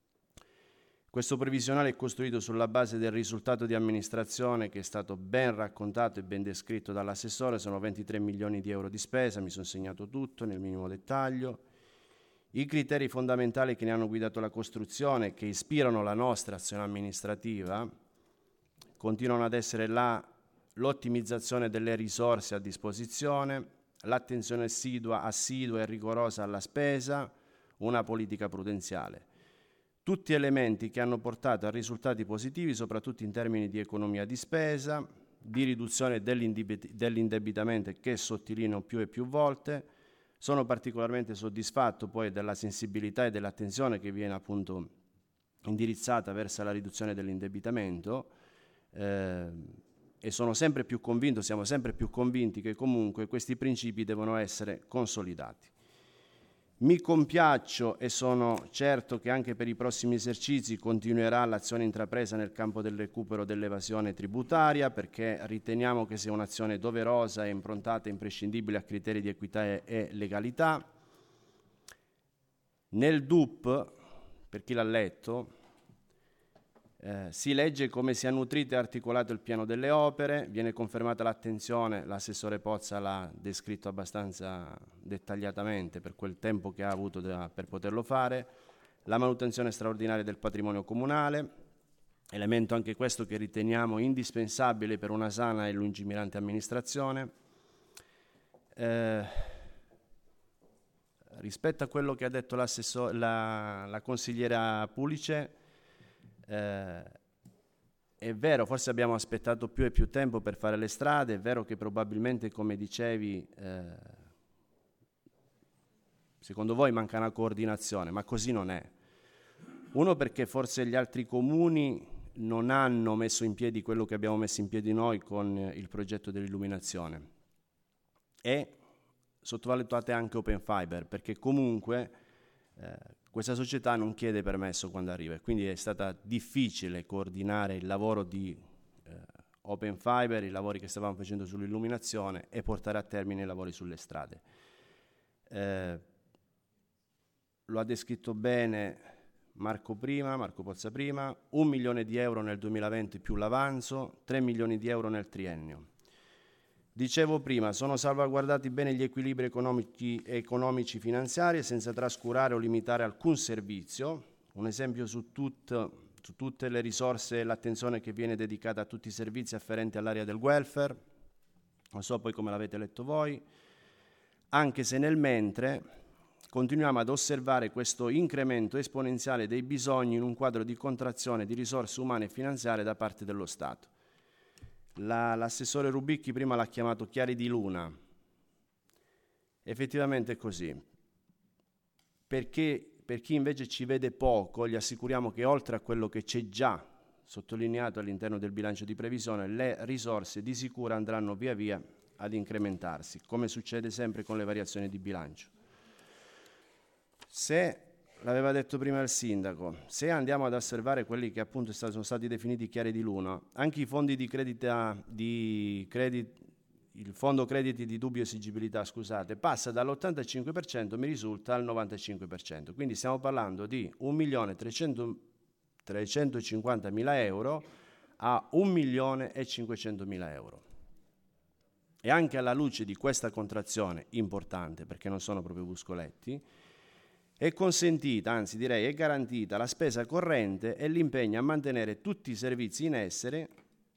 Questo previsionale è costruito sulla base del risultato di amministrazione che è stato ben raccontato e ben descritto dall'assessore. Sono ventitré milioni di euro di spesa, mi sono segnato tutto nel minimo dettaglio. I criteri fondamentali che ne hanno guidato la costruzione, che ispirano la nostra azione amministrativa, continuano ad essere la, l'ottimizzazione delle risorse a disposizione, l'attenzione assidua, assidua e rigorosa alla spesa, una politica prudenziale. Tutti elementi che hanno portato a risultati positivi, soprattutto in termini di economia di spesa, di riduzione dell'indebitamento che sottolineo più e più volte. Sono particolarmente soddisfatto poi della sensibilità e dell'attenzione che viene appunto indirizzata verso la riduzione dell'indebitamento eh, e sono sempre più convinto, siamo sempre più convinti che comunque questi principi devono essere consolidati. Mi compiaccio e sono certo che anche per i prossimi esercizi continuerà l'azione intrapresa nel campo del recupero dell'evasione tributaria, perché riteniamo che sia un'azione doverosa e improntata e imprescindibile a criteri di equità e legalità. Nel D U P, per chi l'ha letto, Eh, si legge come sia nutrito e articolato il piano delle opere, viene confermata l'attenzione, l'assessore Pozza l'ha descritto abbastanza dettagliatamente per quel tempo che ha avuto da, per poterlo fare, la manutenzione straordinaria del patrimonio comunale, elemento anche questo che riteniamo indispensabile per una sana e lungimirante amministrazione. Eh, rispetto a quello che ha detto la, la consigliera Pulice, Eh, è vero, forse abbiamo aspettato più e più tempo per fare le strade, è vero che probabilmente, come dicevi, eh, secondo voi manca una coordinazione, ma così non è. Uno, perché forse gli altri comuni non hanno messo in piedi quello che abbiamo messo in piedi noi con il progetto dell'illuminazione, e sottovalutate anche Open Fiber, perché comunque eh, questa società non chiede permesso quando arriva, quindi è stata difficile coordinare il lavoro di eh, Open Fiber, i lavori che stavamo facendo sull'illuminazione, e portare a termine i lavori sulle strade. Eh, lo ha descritto bene Marco prima, Marco Pozza prima, un milione di euro nel duemilaventi più l'avanzo, tre milioni di euro nel triennio. Dicevo prima, sono salvaguardati bene gli equilibri economici, economici finanziari senza trascurare o limitare alcun servizio. Un esempio su, tut, su tutte le risorse e l'attenzione che viene dedicata a tutti i servizi afferenti all'area del welfare. Non so poi come l'avete letto voi, anche se nel mentre continuiamo ad osservare questo incremento esponenziale dei bisogni in un quadro di contrazione di risorse umane e finanziarie da parte dello Stato. La, l'assessore Rubicchi prima l'ha chiamato chiari di luna. Effettivamente è così. Perché per chi invece ci vede poco, gli assicuriamo che oltre a quello che c'è già sottolineato all'interno del bilancio di previsione, le risorse di sicuro andranno via via ad incrementarsi, come succede sempre con le variazioni di bilancio. Se l'aveva detto prima il sindaco, se andiamo ad osservare quelli che appunto sono stati definiti chiari di luna, anche i fondi di credita, di credit, il fondo crediti di dubbia esigibilità, scusate, passa dall'ottantacinque per cento, mi risulta, al novantacinque per cento. Quindi stiamo parlando di un milione trecentocinquantamila euro a un milione e cinquecentomila euro. E anche alla luce di questa contrazione importante, perché non sono proprio buscoletti, è consentita, anzi direi è garantita, la spesa corrente e l'impegno a mantenere tutti i servizi in essere.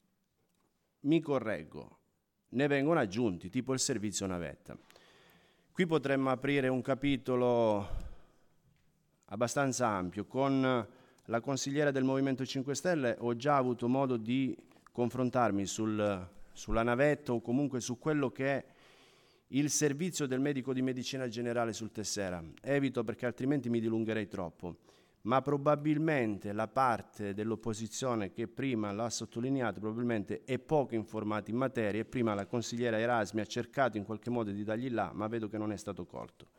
Mi correggo, ne vengono aggiunti, tipo il servizio navetta. Qui potremmo aprire un capitolo abbastanza ampio. Con la consigliera del Movimento cinque Stelle ho già avuto modo di confrontarmi sul, sulla navetta, o comunque su quello che è il servizio del medico di medicina generale sul Tessera. Evito, perché altrimenti mi dilungherei troppo, ma probabilmente la parte dell'opposizione che prima l'ha sottolineato probabilmente è poco informata in materia, e prima la consigliera Erasmi ha cercato in qualche modo di dargli là, ma vedo che non è stato colto.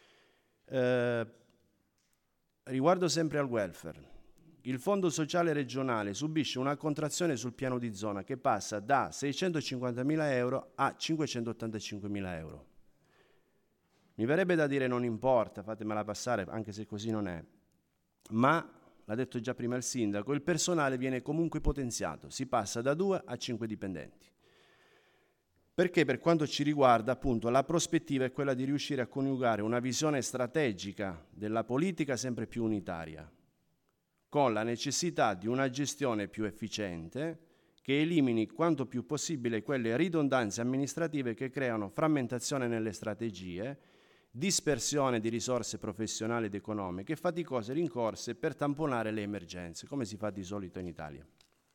Eh, riguardo sempre al welfare, il Fondo Sociale Regionale subisce una contrazione sul piano di zona che passa da seicentocinquantamila euro a cinquecentottantacinquemila euro. Mi verrebbe da dire non importa, fatemela passare, anche se così non è, ma, l'ha detto già prima il sindaco, il personale viene comunque potenziato, si passa da due a cinque dipendenti. Perché per quanto ci riguarda, appunto, la prospettiva è quella di riuscire a coniugare una visione strategica della politica sempre più unitaria, con la necessità di una gestione più efficiente che elimini quanto più possibile quelle ridondanze amministrative che creano frammentazione nelle strategie, dispersione di risorse professionali ed economiche e faticose rincorse per tamponare le emergenze, come si fa di solito in Italia.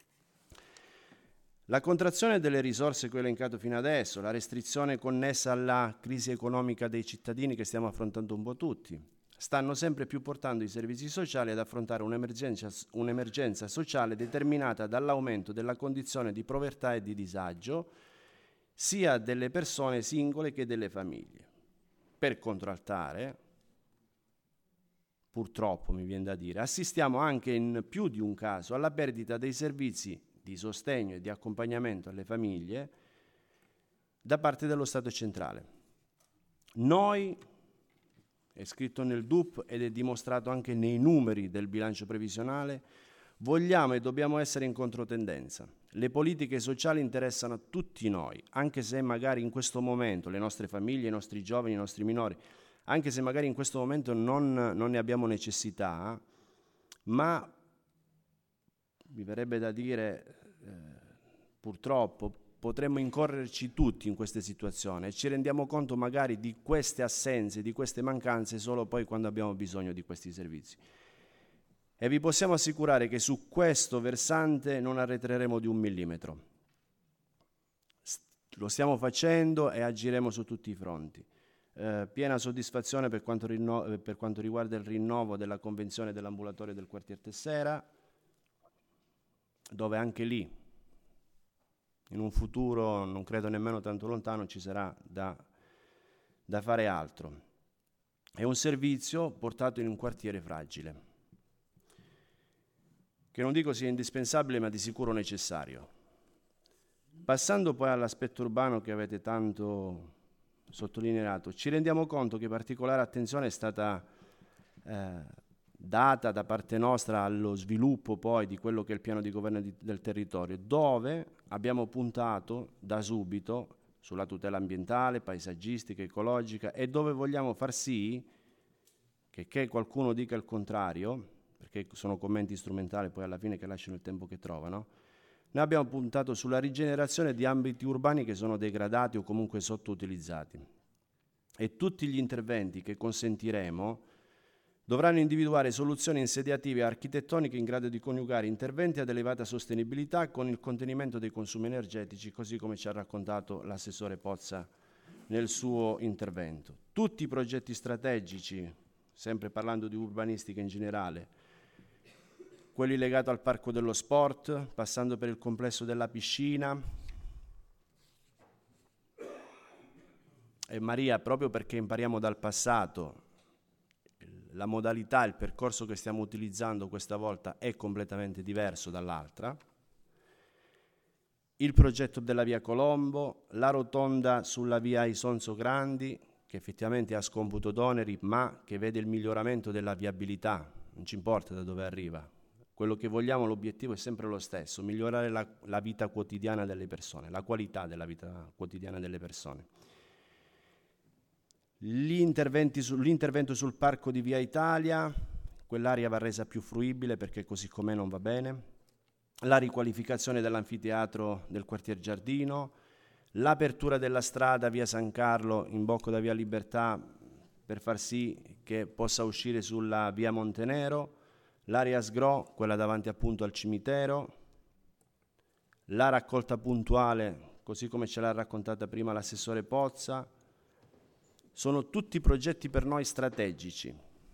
La contrazione delle risorse che ho elencato fino adesso, la restrizione connessa alla crisi economica dei cittadini che stiamo affrontando un po' tutti, stanno sempre più portando i servizi sociali ad affrontare un'emergenza, un'emergenza sociale determinata dall'aumento della condizione di povertà e di disagio, sia delle persone singole che delle famiglie. Per contraltare, purtroppo mi viene da dire, assistiamo anche in più di un caso alla perdita dei servizi di sostegno e di accompagnamento alle famiglie da parte dello Stato centrale. Noi, è scritto nel D U P ed è dimostrato anche nei numeri del bilancio previsionale, Vogliamo e dobbiamo essere in controtendenza. Le politiche sociali interessano a tutti noi, anche se magari in questo momento le nostre famiglie, i nostri giovani, i nostri minori, anche se magari in questo momento non, non ne abbiamo necessità, ma mi verrebbe da dire, eh, purtroppo, potremmo incorrerci tutti in queste situazioni e ci rendiamo conto magari di queste assenze, di queste mancanze solo poi quando abbiamo bisogno di questi servizi. E vi possiamo assicurare che su questo versante non arretreremo di un millimetro. Lo stiamo facendo e agiremo su tutti i fronti. Eh, piena soddisfazione per quanto, rinno- per quanto riguarda il rinnovo della convenzione dell'ambulatorio del quartier Tessera, dove anche lì, in un futuro, non credo nemmeno tanto lontano, ci sarà da, da fare altro. È un servizio portato in un quartiere fragile, che non dico sia indispensabile, ma di sicuro necessario. Passando poi all'aspetto urbano che avete tanto sottolineato, ci rendiamo conto che particolare attenzione è stata eh, data da parte nostra allo sviluppo poi di quello che è il piano di governo di, del territorio, dove abbiamo puntato da subito sulla tutela ambientale, paesaggistica, ecologica, e dove vogliamo far sì che, che qualcuno dica il contrario, perché sono commenti strumentali poi alla fine che lasciano il tempo che trovano. Noi abbiamo puntato sulla rigenerazione di ambiti urbani che sono degradati o comunque sottoutilizzati, e tutti gli interventi che consentiremo dovranno individuare soluzioni insediative e architettoniche in grado di coniugare interventi ad elevata sostenibilità con il contenimento dei consumi energetici, così come ci ha raccontato l'assessore Pozza nel suo intervento. Tutti i progetti strategici, sempre parlando di urbanistica in generale, quelli legati al parco dello sport, passando per il complesso della piscina. E Maria, proprio perché impariamo dal passato, la modalità, il percorso che stiamo utilizzando questa volta è completamente diverso dall'altra. Il progetto della via Colombo, la rotonda sulla via Isonzo Grandi, che effettivamente ha scomputo d'oneri, ma che vede il miglioramento della viabilità, non ci importa da dove arriva. Quello che vogliamo, l'obiettivo è sempre lo stesso, migliorare la, la vita quotidiana delle persone, la qualità della vita quotidiana delle persone. Gli interventi su, l'intervento sul parco di Via Italia, quell'area va resa più fruibile perché così com'è non va bene, la riqualificazione dell'anfiteatro del quartier Giardino, l'apertura della strada Via San Carlo in bocca da Via Libertà per far sì che possa uscire sulla Via Montenero, l'area Sgro, quella davanti appunto al cimitero, la raccolta puntuale, così come ce l'ha raccontata prima l'assessore Pozza, sono tutti progetti per noi strategici.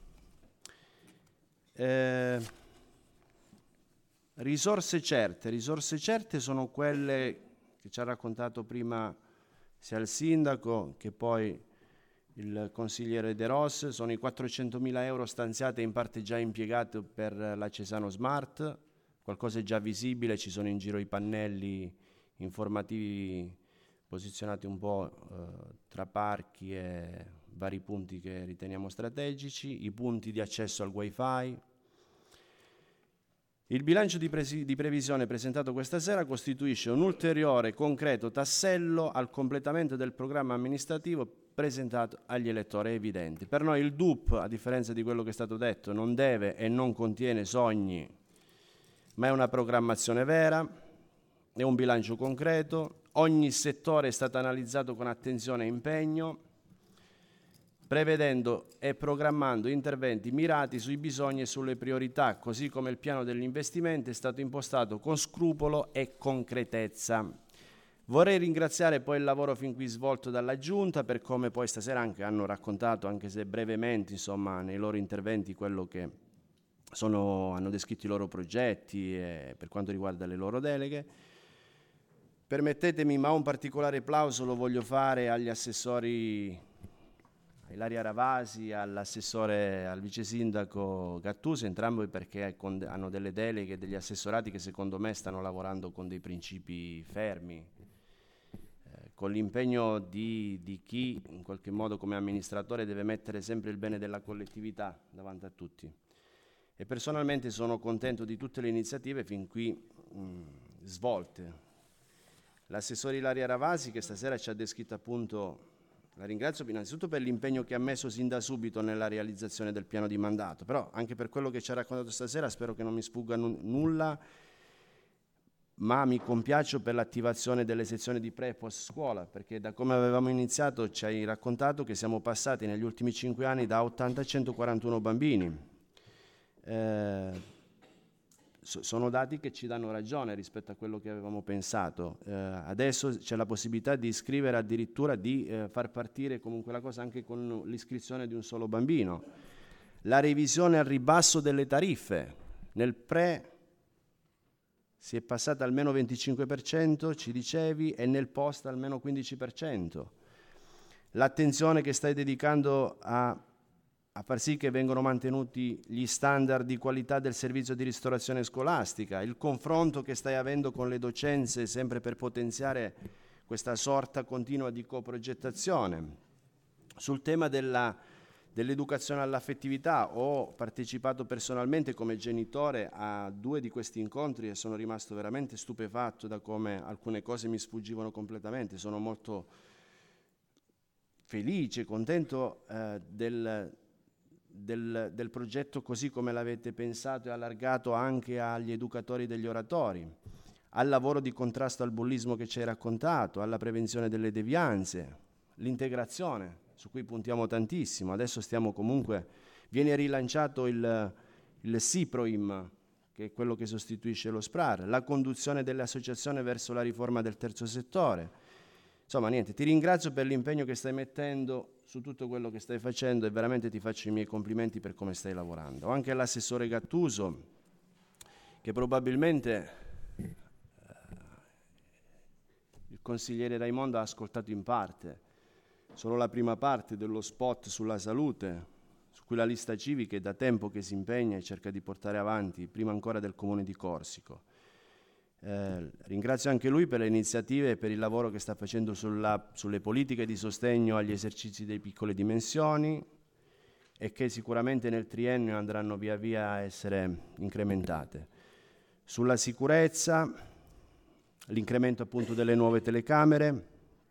Eh, risorse certe, risorse certe sono quelle che ci ha raccontato prima sia il sindaco che poi il consigliere De Ros, sono i quattrocentomila euro stanziati e in parte già impiegati per la Cesano Smart, qualcosa è già visibile, ci sono in giro i pannelli informativi posizionati un po' eh, tra parchi e vari punti che riteniamo strategici, i punti di accesso al wifi. Il bilancio di, presi- di previsione presentato questa sera costituisce un ulteriore concreto tassello al completamento del programma amministrativo presentato agli elettori. È evidente. Per noi il D U P, a differenza di quello che è stato detto, non deve e non contiene sogni, ma è una programmazione vera, è un bilancio concreto. Ogni settore è stato analizzato con attenzione e impegno, prevedendo e programmando interventi mirati sui bisogni e sulle priorità, così come il piano degli investimenti è stato impostato con scrupolo e concretezza. Vorrei ringraziare poi il lavoro fin qui svolto dalla Giunta, per come poi stasera anche hanno raccontato, anche se brevemente, insomma, nei loro interventi quello che sono, hanno descritto i loro progetti e per quanto riguarda le loro deleghe. Permettetemi, ma un particolare plauso lo voglio fare agli assessori, a Ilaria Ravasi, all'assessore, al vice sindaco Gattuso, entrambi perché hanno delle deleghe, degli assessorati che secondo me stanno lavorando con dei principi fermi, eh, con l'impegno di, di chi in qualche modo come amministratore deve mettere sempre il bene della collettività davanti a tutti. e personalmente sono contento di tutte le iniziative fin qui mh, svolte. L'assessore Ilaria Ravasi, che stasera ci ha descritto appunto, la ringrazio innanzitutto per l'impegno che ha messo sin da subito nella realizzazione del piano di mandato, però anche per quello che ci ha raccontato stasera spero che non mi sfugga n- nulla, ma mi compiaccio per l'attivazione delle sezioni di pre e post scuola, perché da come avevamo iniziato ci hai raccontato che siamo passati negli ultimi cinque anni da ottanta a centoquarantuno bambini. Eh, so, sono dati che ci danno ragione rispetto a quello che avevamo pensato. Eh, adesso c'è la possibilità di iscrivere, addirittura di eh, far partire comunque la cosa anche con l'iscrizione di un solo bambino. La revisione al ribasso delle tariffe. Nel pre si è passata almeno venticinque per cento, ci dicevi, e nel post almeno quindici per cento. L'attenzione che stai dedicando a, a far sì che vengano mantenuti gli standard di qualità del servizio di ristorazione scolastica, il confronto che stai avendo con le docenze sempre per potenziare questa sorta continua di coprogettazione. Sul tema della dell'educazione all'affettività ho partecipato personalmente come genitore a due di questi incontri e sono rimasto veramente stupefatto da come alcune cose mi sfuggivano completamente. Sono molto felice, contento eh, del, del, del progetto così come l'avete pensato e allargato anche agli educatori degli oratori, al lavoro di contrasto al bullismo che ci hai raccontato, alla prevenzione delle devianze, l'integrazione su cui puntiamo tantissimo. Adesso stiamo comunque, viene rilanciato il, il SIPROIM, che è quello che sostituisce lo SPRAR, la conduzione delle associazioni verso la riforma del terzo settore. Insomma, niente, ti ringrazio per l'impegno che stai mettendo su tutto quello che stai facendo e veramente ti faccio i miei complimenti per come stai lavorando. Anche all'assessore Gattuso, che probabilmente eh, il consigliere Raimondo ha ascoltato in parte solo la prima parte dello spot sulla salute, su cui la lista civica è da tempo che si impegna e cerca di portare avanti, prima ancora del Comune di Corsico. Eh, ringrazio anche lui per le iniziative e per il lavoro che sta facendo sulla, sulle politiche di sostegno agli esercizi di piccole dimensioni e che sicuramente nel triennio andranno via via a essere incrementate. Sulla sicurezza, l'incremento appunto delle nuove telecamere,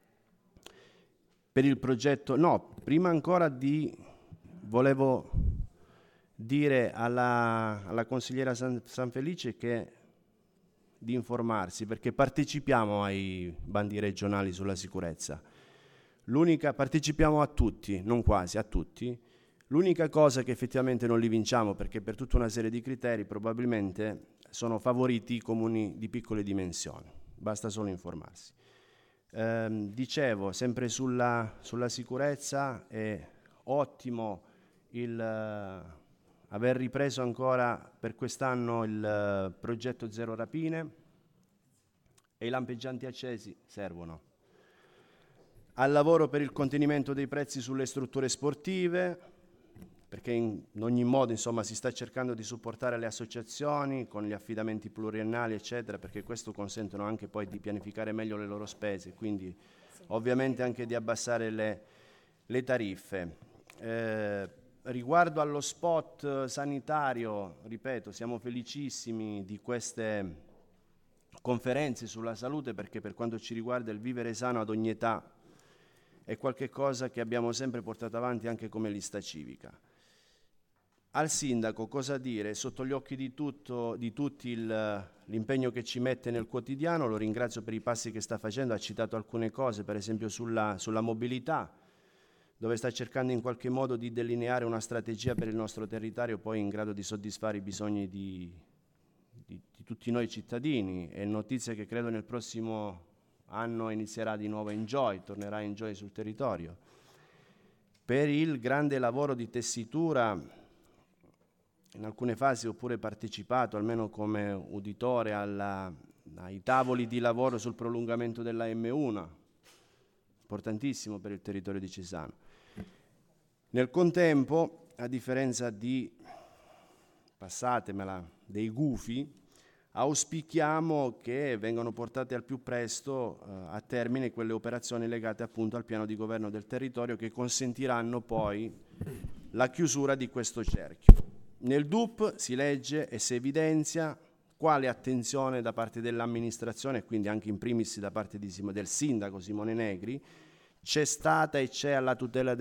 per il progetto, no, prima ancora di, volevo dire alla, alla consigliera San, Sanfelice che di informarsi, perché partecipiamo ai bandi regionali sulla sicurezza. L'unica, partecipiamo a tutti, non quasi, a tutti. L'unica cosa che effettivamente non li vinciamo, perché per tutta una serie di criteri probabilmente sono favoriti i comuni di piccole dimensioni, basta solo informarsi. Eh, dicevo, sempre sulla, sulla sicurezza, è ottimo il uh, aver ripreso ancora per quest'anno il uh, progetto Zero Rapine, e i lampeggianti accesi servono. Al lavoro per il contenimento dei prezzi sulle strutture sportive, perché in ogni modo insomma si sta cercando di supportare le associazioni con gli affidamenti pluriennali eccetera, perché questo consentono anche poi di pianificare meglio le loro spese, quindi sì, ovviamente anche di abbassare le, le tariffe. Eh, riguardo allo spot sanitario, ripeto, siamo felicissimi di queste conferenze sulla salute, perché per quanto ci riguarda il vivere sano ad ogni età è qualche cosa che abbiamo sempre portato avanti anche come lista civica. Al sindaco cosa dire? Sotto gli occhi di, tutto, di tutti il, l'impegno che ci mette nel quotidiano, lo ringrazio per i passi che sta facendo, ha citato alcune cose, per esempio sulla, sulla mobilità, dove sta cercando in qualche modo di delineare una strategia per il nostro territorio poi in grado di soddisfare i bisogni di, di, di tutti noi cittadini. È notizia che credo nel prossimo anno inizierà di nuovo Enjoy, tornerà Enjoy sul territorio. Per il grande lavoro di tessitura, in alcune fasi ho pure partecipato, almeno come uditore, alla, ai tavoli di lavoro sul prolungamento della emme uno, importantissimo per il territorio di Cesano. Nel contempo, a differenza di, passatemela, dei gufi, auspichiamo che vengano portate al più presto eh, a termine quelle operazioni legate appunto al piano di governo del territorio che consentiranno poi la chiusura di questo cerchio. Nel D U P si legge e si evidenzia quale attenzione da parte dell'amministrazione e quindi anche in primis da parte di Simo, del sindaco Simone Negri c'è stata e c'è alla tutela